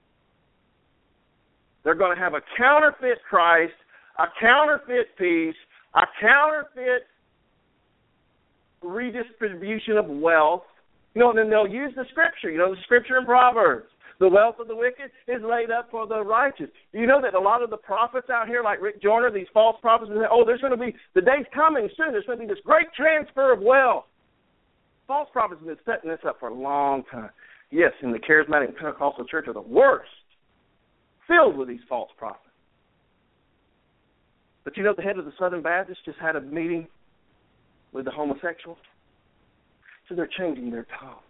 They're going to have a counterfeit Christ, a counterfeit peace, a counterfeit redistribution of wealth. You know, and then they'll use the scripture, you know, the scripture in Proverbs. The wealth of the wicked is laid up for the righteous. Do you know that a lot of the prophets out here, like Rick Joyner, these false prophets, say, oh, there's going to be, the day's coming soon, there's going to be this great transfer of wealth. False prophets have been setting this up for a long time. Yes, and the charismatic Pentecostal church are the worst, filled with these false prophets. But you know, the head of the Southern Baptist just had a meeting with the homosexuals. So they're changing their tone.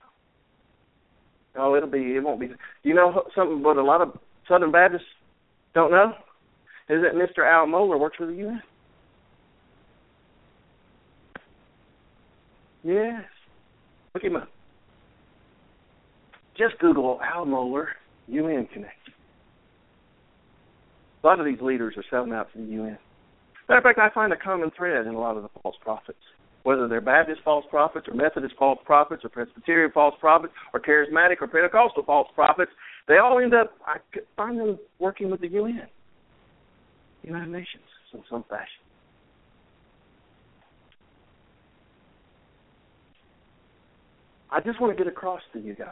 Oh, it'll be, it won't be. You know something what a lot of Southern Baptists don't know? Is that Mister Al Mohler works for the U N. Yes. Look him up. Just Google Al Mohler, U N Connect. A lot of these leaders are selling out to the U N. Matter of fact, I find a common thread in a lot of the false prophets. Whether they're Baptist false prophets or Methodist false prophets or Presbyterian false prophets or Charismatic or Pentecostal false prophets, they all end up, I find them working with the U N, United Nations, in some fashion. I just want to get across to you guys.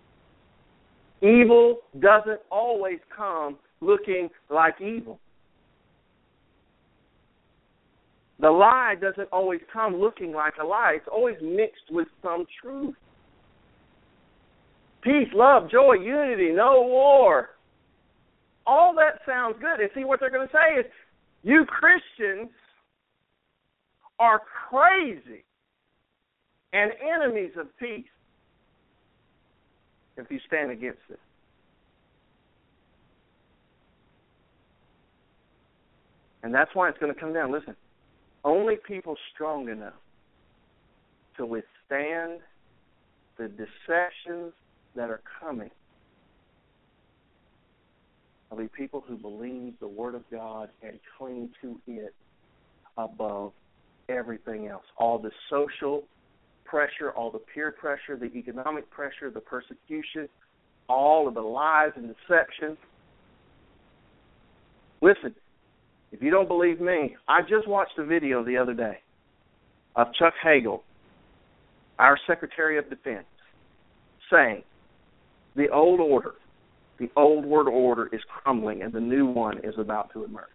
Evil doesn't always come looking like evil. The lie doesn't always come looking like a lie. It's always mixed with some truth. Peace, love, joy, unity, no war. All that sounds good. And see, what they're going to say is, you Christians are crazy and enemies of peace if you stand against it. And that's why it's going to come down. Listen. Only people strong enough to withstand the deceptions that are coming will be people who believe the Word of God and cling to it above everything else. All the social pressure, all the peer pressure, the economic pressure, the persecution, all of the lies and deception. Listen. If you don't believe me, I just watched a video the other day of Chuck Hagel, our Secretary of Defense, saying the old order, the old world order is crumbling and the new one is about to emerge.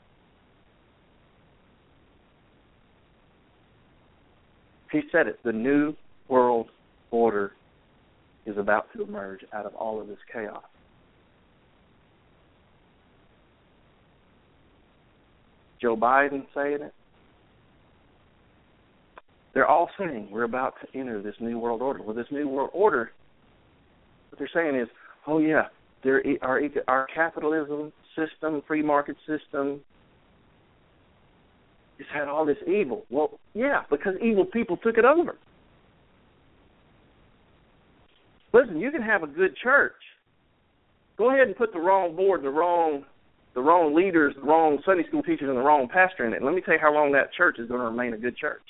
He said it, the new world order is about to emerge out of all of this chaos. Joe Biden saying it. They're all saying we're about to enter this new world order. Well, this new world order, what they're saying is, oh yeah, there our our capitalism system, free market system, it's had all this evil. Well, yeah, because evil people took it over. Listen, you can have a good church. Go ahead and put the wrong board, the wrong the wrong leaders, the wrong Sunday school teachers, and the wrong pastor in it. Let me tell you how long that church is going to remain a good church.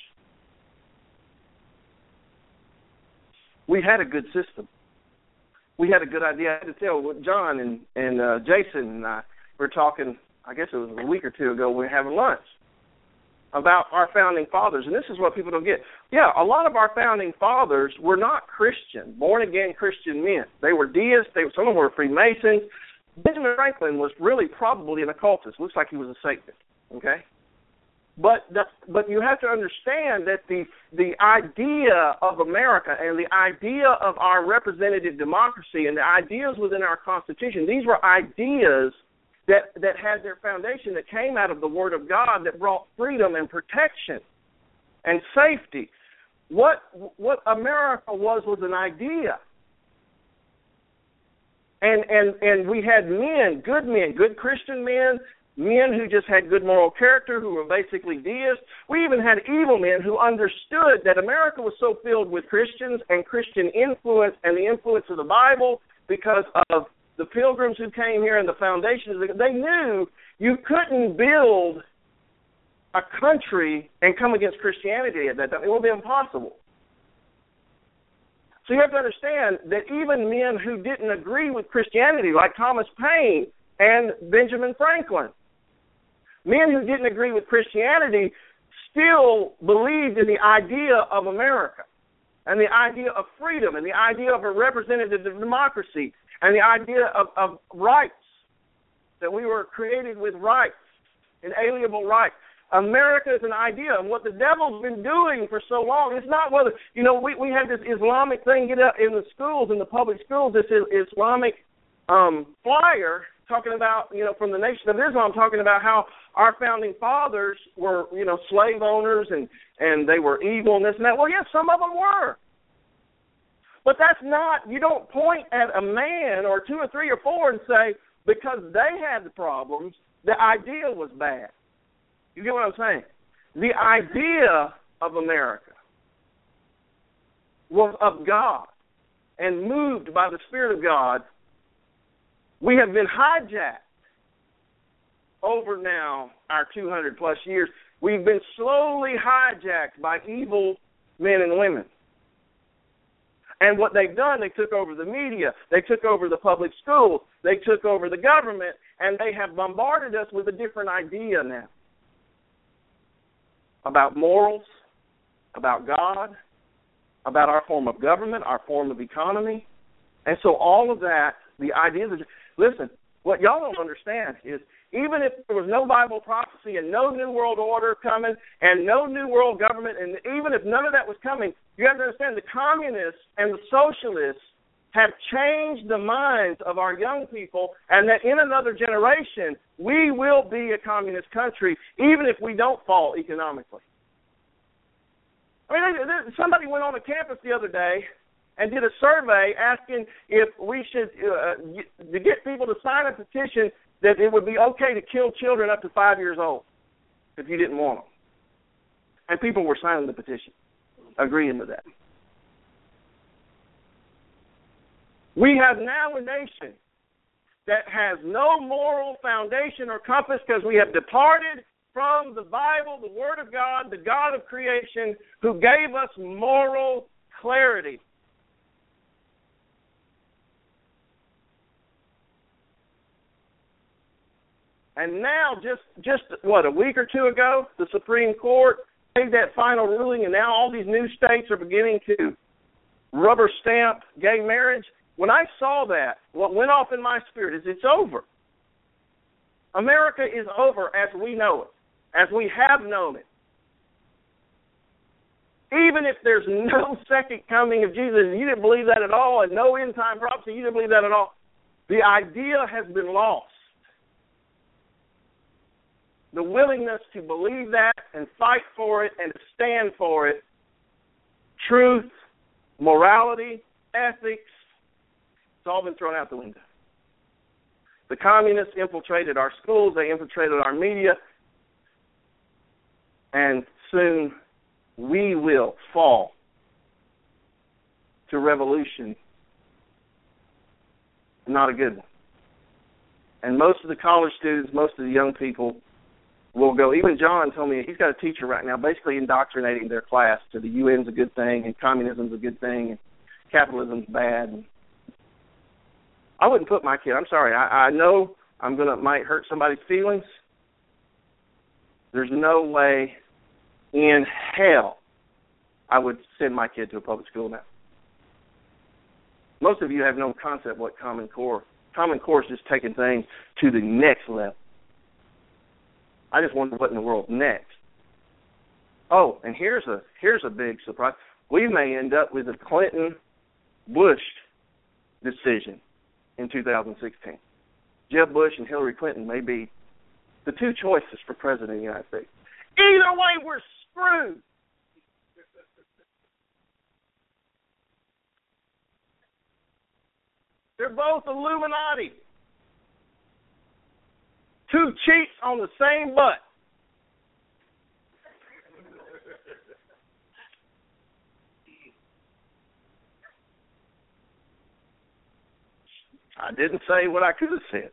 We had a good system. We had a good idea. I had to tell what John and, and uh, Jason and I were talking, I guess it was a week or two ago, we were having lunch about our founding fathers. And this is what people don't get. Yeah, a lot of our founding fathers were not Christian, born-again Christian men. They were deists. They, some of them were Freemasons. Benjamin Franklin was really probably an occultist. Looks like he was a Satanist, okay? But the, but you have to understand that the the idea of America and the idea of our representative democracy and the ideas within our Constitution, these were ideas that, that had their foundation that came out of the Word of God that brought freedom and protection and safety. What what America was was an idea. And, and, and we had men, good men, good Christian men, men who just had good moral character, who were basically deists. We even had evil men who understood that America was so filled with Christians and Christian influence and the influence of the Bible because of the pilgrims who came here and the foundations. They knew you couldn't build a country and come against Christianity at that time. It would be impossible. So you have to understand that even men who didn't agree with Christianity, like Thomas Paine and Benjamin Franklin, men who didn't agree with Christianity still believed in the idea of America and the idea of freedom and the idea of a representative democracy and the idea of, of rights, that we were created with rights, inalienable rights. America is an idea, and what the devil's been doing for so long, it's not whether, you know, we, we had this Islamic thing get up in the schools, in the public schools, this Islamic um, flyer talking about, you know, from the Nation of Islam, talking about how our founding fathers were, you know, slave owners and, and they were evil and this and that. Well, yes, some of them were. But that's not, you don't point at a man or two or three or four and say, because they had the problems, the idea was bad. You get what I'm saying? The idea of America was of God and moved by the Spirit of God. We have been hijacked over now our two hundred plus years. We've been slowly hijacked by evil men and women. And what they've done, they took over the media, they took over the public schools, they took over the government, and they have bombarded us with a different idea now about morals, about God, about our form of government, our form of economy. And so all of that, the ideas of, listen, what y'all don't understand is even if there was no Bible prophecy and no New World Order coming and no New World Government, and even if none of that was coming, you have to understand the communists and the socialists have changed the minds of our young people, and that in another generation, we will be a communist country, even if we don't fall economically. I mean, somebody went on a campus the other day and did a survey asking if we should, uh, to get people to sign a petition that it would be okay to kill children up to five years old if you didn't want them. And people were signing the petition, agreeing with that. We have now a nation that has no moral foundation or compass because we have departed from the Bible, the Word of God, the God of creation, who gave us moral clarity. And now, just, just what, a week or two ago, the Supreme Court made that final ruling, and now all these new states are beginning to rubber stamp gay marriage. When I saw that, what went off in my spirit is it's over. America is over as we know it, as we have known it. Even if there's no second coming of Jesus, and you didn't believe that at all, and no end-time prophecy, you didn't believe that at all, the idea has been lost. The willingness to believe that and fight for it and to stand for it, truth, morality, ethics, it's all been thrown out the window. The communists infiltrated our schools, they infiltrated our media, and soon we will fall to revolution, not a good one. And most of the college students, most of the young people will go, even John told me, he's got a teacher right now basically indoctrinating their class to the U N's a good thing and communism's a good thing and capitalism's bad. I wouldn't put my kid, I'm sorry, I, I know I'm gonna might hurt somebody's feelings. There's no way in hell I would send my kid to a public school now. Most of you have no concept what Common Core. Common Core is just taking things to the next level. I just wonder what in the world next. Oh, and here's a here's a big surprise. We may end up with a Clinton-Bush decision in two thousand sixteen. Jeb Bush and Hillary Clinton may be the two choices for president of the United States. Either way, we're screwed. They're both Illuminati. Two cheeks on the same butt. I didn't say what I could have said.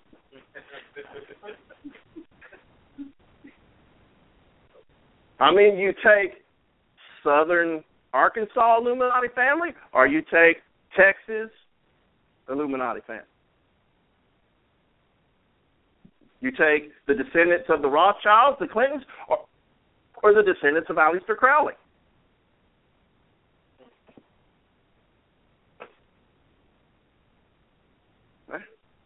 I mean, you take Southern Arkansas Illuminati family, or you take Texas Illuminati family. You take the descendants of the Rothschilds, the Clintons, or, or the descendants of Aleister Crowley. Right?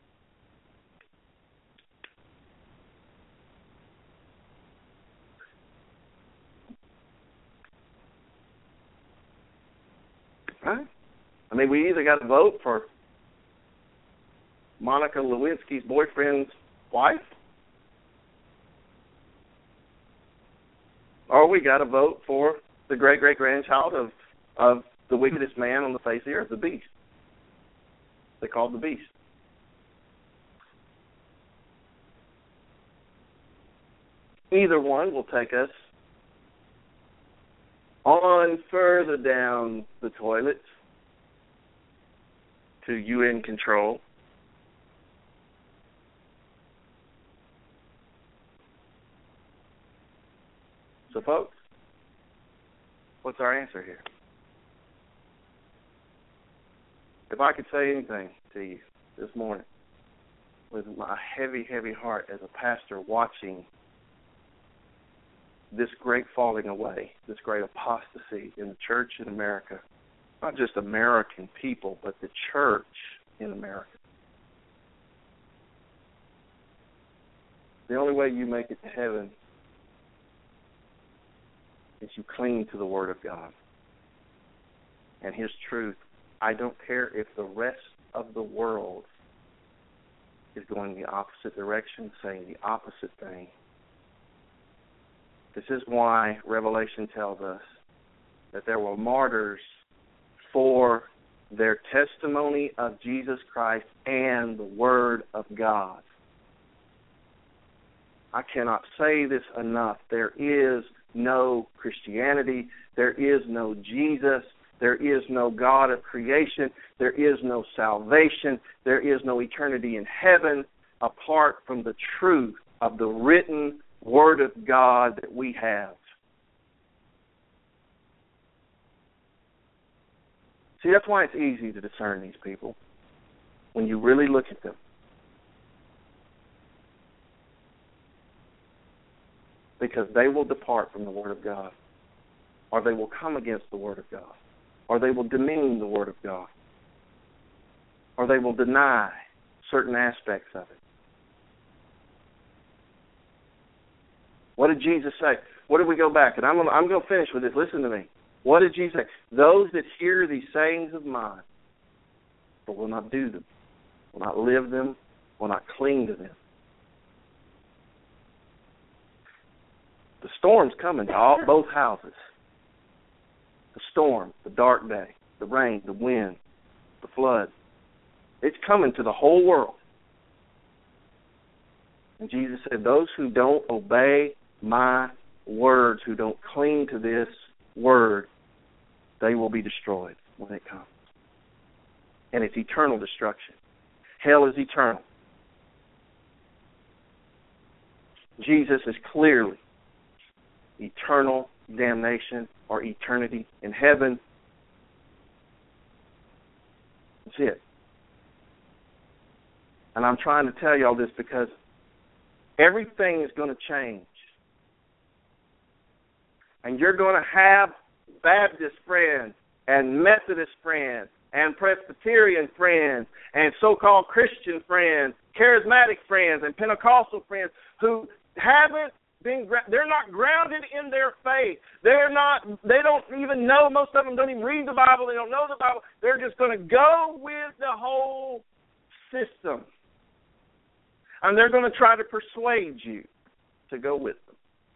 Right? I mean, we either got to vote for Monica Lewinsky's boyfriend's wife, or we got to vote for the great-great-grandchild of, of the wickedest man on the face of the earth, the beast. They called the beast. Either one will take us on further down the toilet to U N control. So, folks, what's our answer here? If I could say anything to you this morning with my heavy, heavy heart as a pastor watching this great falling away, this great apostasy in the church in America, not just American people, but the church in America. The only way you make it to heaven is you cling to the Word of God and His truth. I don't care if the rest of the world is going the opposite direction, saying the opposite thing. This is why Revelation tells us that there were martyrs for their testimony of Jesus Christ and the Word of God. I cannot say this enough. There is no Christianity. There is no Jesus. There is no God of creation. There is no salvation. There is no eternity in heaven apart from the truth of the written Word of God that we have. See, that's why it's easy to discern these people when you really look at them. Because they will depart from the Word of God, or they will come against the Word of God, or they will demean the Word of God, or they will deny certain aspects of it. What did Jesus say? What did we go back? And I'm gonna, I'm going to finish with this. Listen to me. What did Jesus say? Those that hear these sayings of mine, but will not do them, will not live them, will not cling to them. The storm's coming to all, both houses. The storm, the dark day, the rain, the wind, the flood. It's coming to the whole world. And Jesus said, those who don't obey my words, who don't cling to this word, they will be destroyed when it comes. And it's eternal destruction. Hell is eternal. Jesus is clearly eternal damnation or eternity in heaven. That's it. And I'm trying to tell you all this because everything is going to change. And you're going to have Baptist friends and Methodist friends and Presbyterian friends and so-called Christian friends, charismatic friends and Pentecostal friends who haven't been, they're not grounded in their faith. They're not, they don't even know, most of them don't even read the Bible, they don't know the Bible. They're just going to go with the whole system. And they're going to try to persuade you to go with them.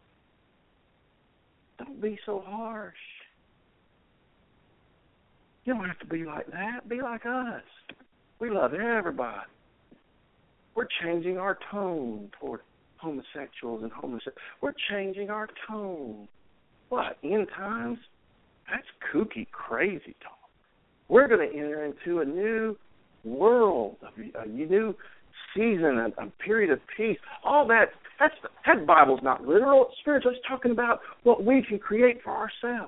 Don't be so harsh. You don't have to be like that. Be like us. We love everybody. We're changing our tone toward homosexuals and homosexuals. We're changing our tone. What, end times? That's kooky, crazy talk. We're going to enter into a new world, a new season, a, a period of peace. All that, that's, that Bible's not literal, it's spiritual. It's talking about what we can create for ourselves.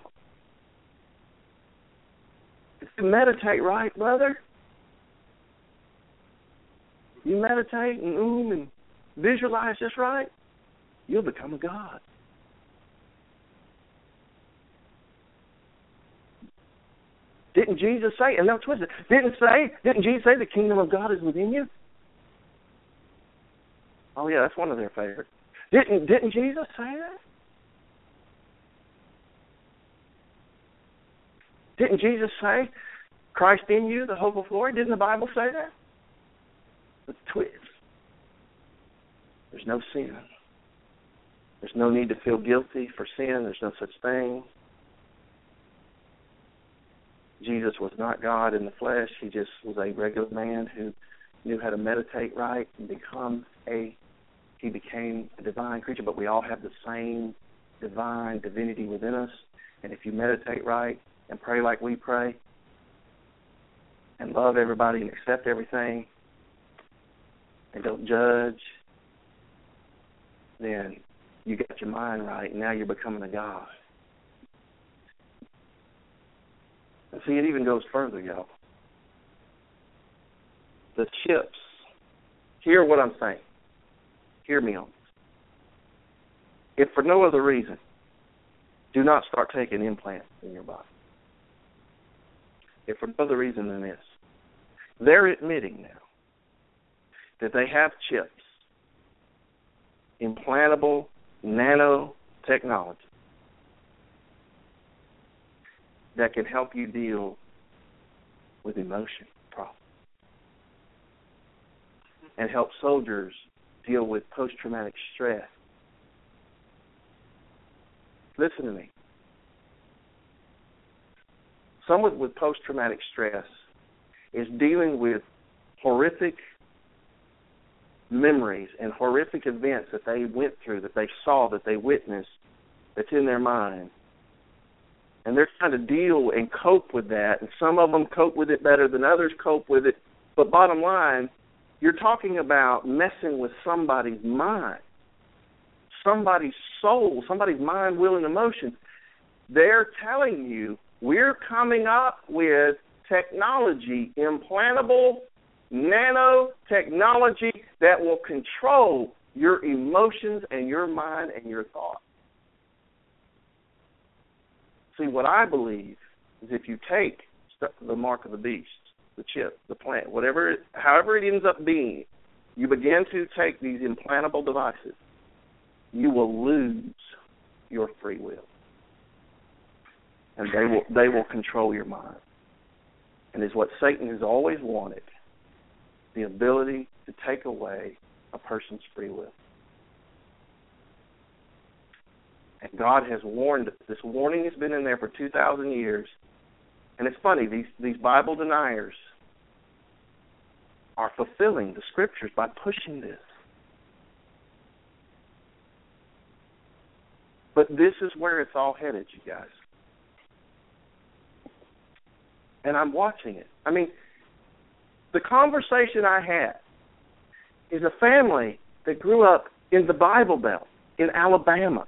If you meditate right, brother, you meditate and oom and visualize just right, you'll become a god. Didn't Jesus say, and now twist it, didn't say, didn't Jesus say the kingdom of God is within you? Oh yeah, that's one of their favorites. Didn't didn't Jesus say that? Didn't Jesus say, Christ in you, the hope of glory? Didn't the Bible say that? The twist. There's no sin. There's no need to feel guilty for sin. There's no such thing. Jesus was not God in the flesh. He just was a regular man who knew how to meditate right and become a, he became a divine creature, but we all have the same divine divinity within us. And if you meditate right and pray like we pray and love everybody and accept everything and don't judge, then you got your mind right, and now you're becoming a God. And see, it even goes further, y'all. The chips, hear what I'm saying. Hear me on this. If for no other reason, do not start taking implants in your body. If for no other reason than this, they're admitting now that they have chips, implantable nanotechnology, that can help you deal with emotion problems and help soldiers deal with post-traumatic stress. Listen to me. Someone with post-traumatic stress is dealing with horrific memories and horrific events that they went through, that they saw, that they witnessed, that's in their mind. And they're trying to deal and cope with that. And some of them cope with it better than others cope with it. But bottom line, you're talking about messing with somebody's mind, somebody's soul, somebody's mind, will, and emotions. They're telling you, we're coming up with technology, implantable nanotechnology that will control your emotions and your mind and your thoughts. See, what I believe is if you take the mark of the beast, the chip, the plant, whatever, it, however it ends up being, you begin to take these implantable devices, you will lose your free will, and they will they will control your mind. And it's what Satan has always wanted: the ability to take away a person's free will. And God has warned us. This warning has been in there for two thousand years. And it's funny, these, these Bible deniers are fulfilling the Scriptures by pushing this. But this is where it's all headed, you guys. And I'm watching it. I mean, the conversation I had is a family that grew up in the Bible Belt in Alabama,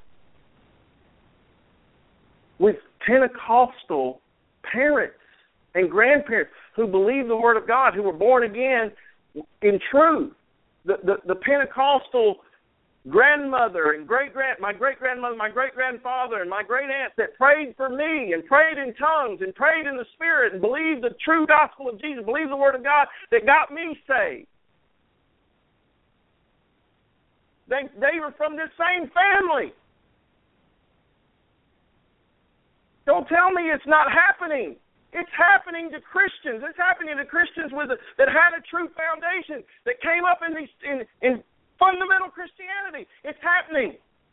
with Pentecostal parents and grandparents who believe the Word of God, who were born again in truth. The, the, the Pentecostal grandmother and great-grand, my great-grandmother, my great-grandfather, and my great-aunt that prayed for me and prayed in tongues and prayed in the Spirit and believed the true gospel of Jesus, believed the Word of God that got me saved. They, they were from this same family. Don't tell me it's not happening. It's happening to Christians. It's happening to Christians with a, that had a true foundation, that came up in, these, in, in fundamental Christianity. It's happening.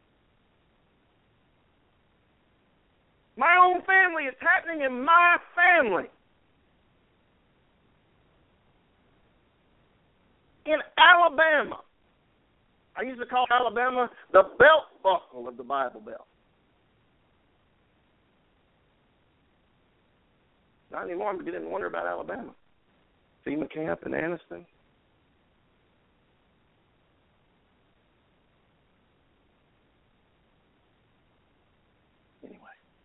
My own family, it's happening in my family. Alabama. I used to call Alabama the belt buckle of the Bible Belt. Not anymore. I'm beginning to wonder about Alabama. FEMA camp in Anniston. Anyway.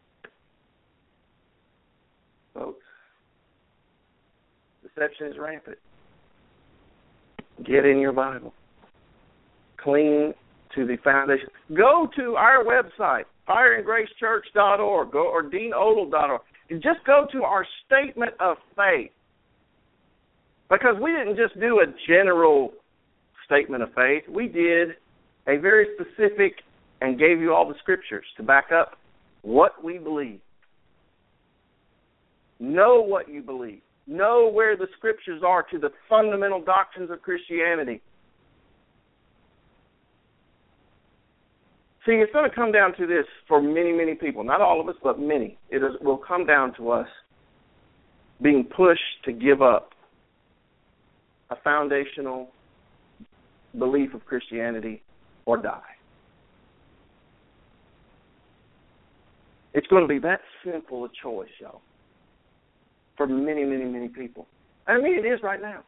Folks, deception is rampant. Get in your Bible. Cling to the foundation. Go to our website, fire and grace church dot org, go, or dean odle dot org. And just go to our statement of faith. Because we didn't just do a general statement of faith. We did a very specific and gave you all the scriptures to back up what we believe. Know what you believe. Know where the scriptures are to the fundamental doctrines of Christianity. See, it's going to come down to this for many, many people. Not all of us, but many. It is, will come down to us being pushed to give up a foundational belief of Christianity or die. It's going to be that simple a choice, y'all, for many, many, many people. I mean, it is right now.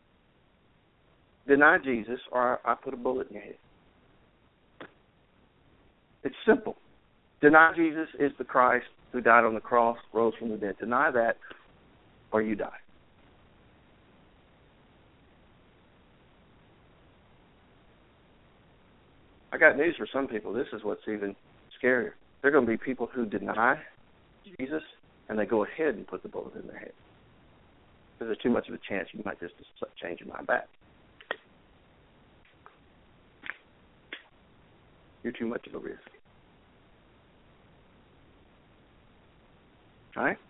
Deny Jesus, or I put a bullet in your head. It's simple. Deny Jesus is the Christ who died on the cross, rose from the dead. Deny that, or you die. I got news for some people. This is what's even scarier. There are going to be people who deny Jesus, and they go ahead and put the bullet in their head. Because there's too much of a chance you might just change your mind back. You're too much of a risk. All right?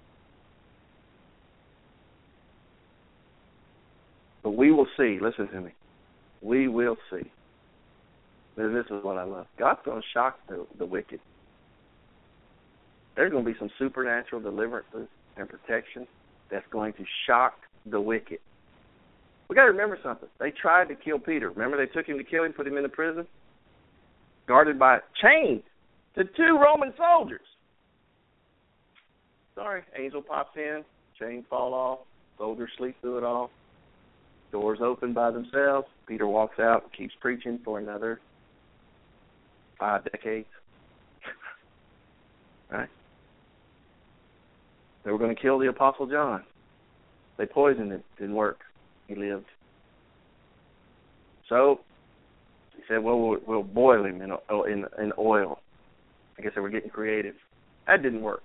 But we will see. Listen to me. We will see. This is what I love. God's going to shock the, the wicked. There's going to be some supernatural deliverances and protection that's going to shock the wicked. We got to remember something. They tried to kill Peter. Remember, they took him to kill him, put him in the prison, guarded by chains to two Roman soldiers. Sorry, angel pops in, chains fall off, soldiers sleep through it all. Doors open by themselves. Peter walks out and keeps preaching for another five decades. Right? They were going to kill the Apostle John. They poisoned him. Didn't work. He lived. So he said, well, we'll, we'll boil him in, in, in oil. I guess they were getting creative. That didn't work.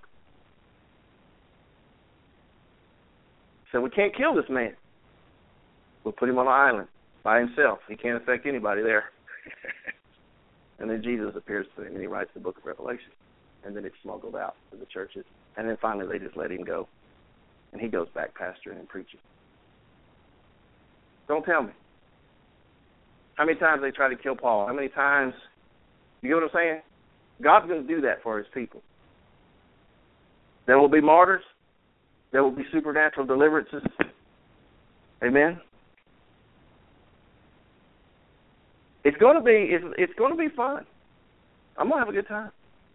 So we can't kill this man. We'll put him on an island by himself. He can't affect anybody there. And then Jesus appears to him, and he writes the book of Revelation. And then it's smuggled out to the churches. And then finally they just let him go. And he goes back pastoring and preaching. Don't tell me. How many times they try to kill Paul? How many times? You get what I'm saying? God's going to do that for his people. There will be martyrs. There will be supernatural deliverances. Amen? It's going to be it's, it's going to be fun. I'm going to have a good time.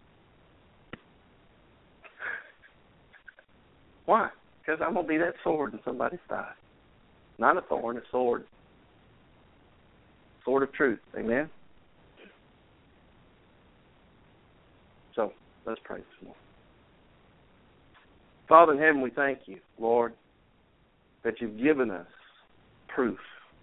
Why? Because I'm going to be that sword in somebody's thigh. Not a thorn, a sword. Sword of truth. Amen? So, let's pray this morning. Father in heaven, we thank you, Lord, that you've given us proof.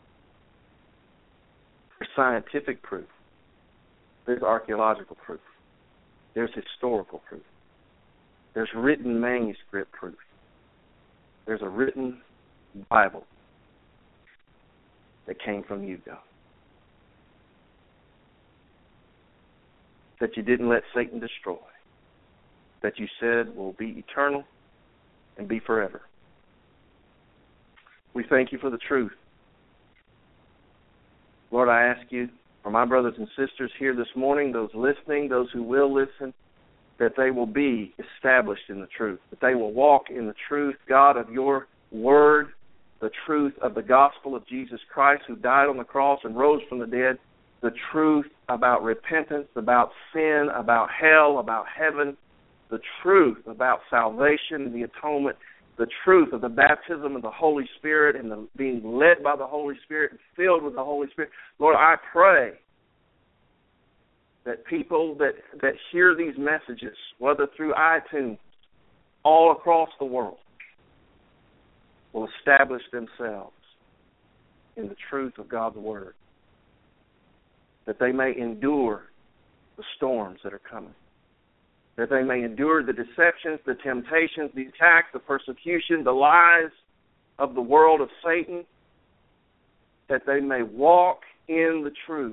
There's scientific proof. There's archaeological proof. There's historical proof. There's written manuscript proof. There's a written Bible that came from you, God. That you didn't let Satan destroy. That you said will be eternal and be forever. We thank you for the truth. Lord, I ask you for my brothers and sisters here this morning, those listening, those who will listen, that they will be established in the truth, that they will walk in the truth, God, of your word, the truth of the gospel of Jesus Christ, who died on the cross and rose from the dead, the truth about repentance, about sin, about hell, about heaven, the truth about salvation and the atonement, the truth of the baptism of the Holy Spirit and the being led by the Holy Spirit and filled with the Holy Spirit. Lord, I pray that people that, that hear these messages, whether through iTunes, all across the world, will establish themselves in the truth of God's Word, that they may endure the storms that are coming, that they may endure the deceptions, the temptations, the attacks, the persecution, the lies of the world of Satan, that they may walk in the truth,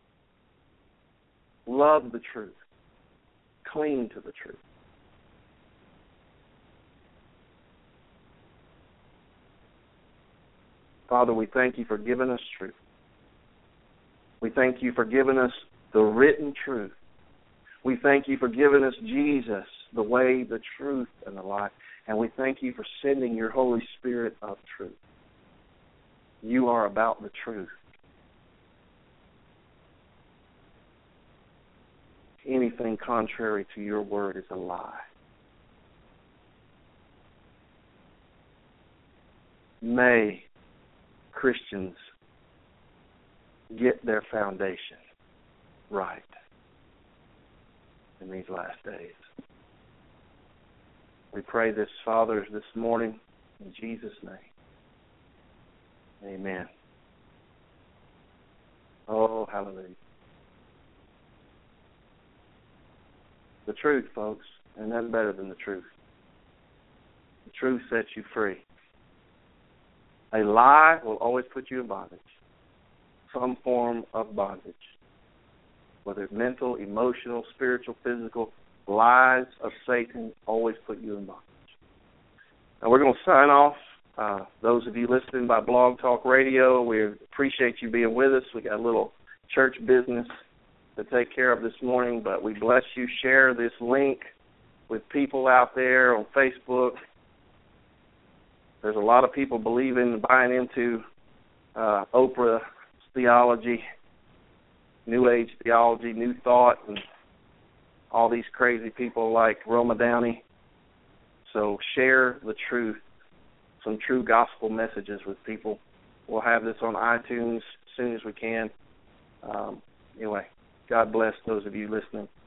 love the truth, cling to the truth. Father, we thank you for giving us truth. We thank you for giving us the written truth. We thank you for giving us Jesus, the way, the truth, and the life. And we thank you for sending your Holy Spirit of truth. You are about the truth. Anything contrary to your word is a lie. May Christians get their foundation right in these last days. We pray this, Father, this morning in Jesus' name. Amen. Oh, hallelujah. The truth, folks, and nothing better than the truth. The truth sets you free. A lie will always put you in bondage, some form of bondage, whether it's mental, emotional, spiritual, physical. Lies of Satan always put you in bondage. Now we're going to sign off. Uh, those of you listening by Blog Talk Radio, we appreciate you being with us. We got a little church business to take care of this morning, but we bless you. Share this link with people out there on Facebook. There's a lot of people believing, buying into uh, Oprah theology, New Age theology, New Thought, and all these crazy people like Roma Downey. So share the truth, some true gospel messages with people. We'll have this on iTunes as soon as we can. Um, anyway, God bless those of you listening.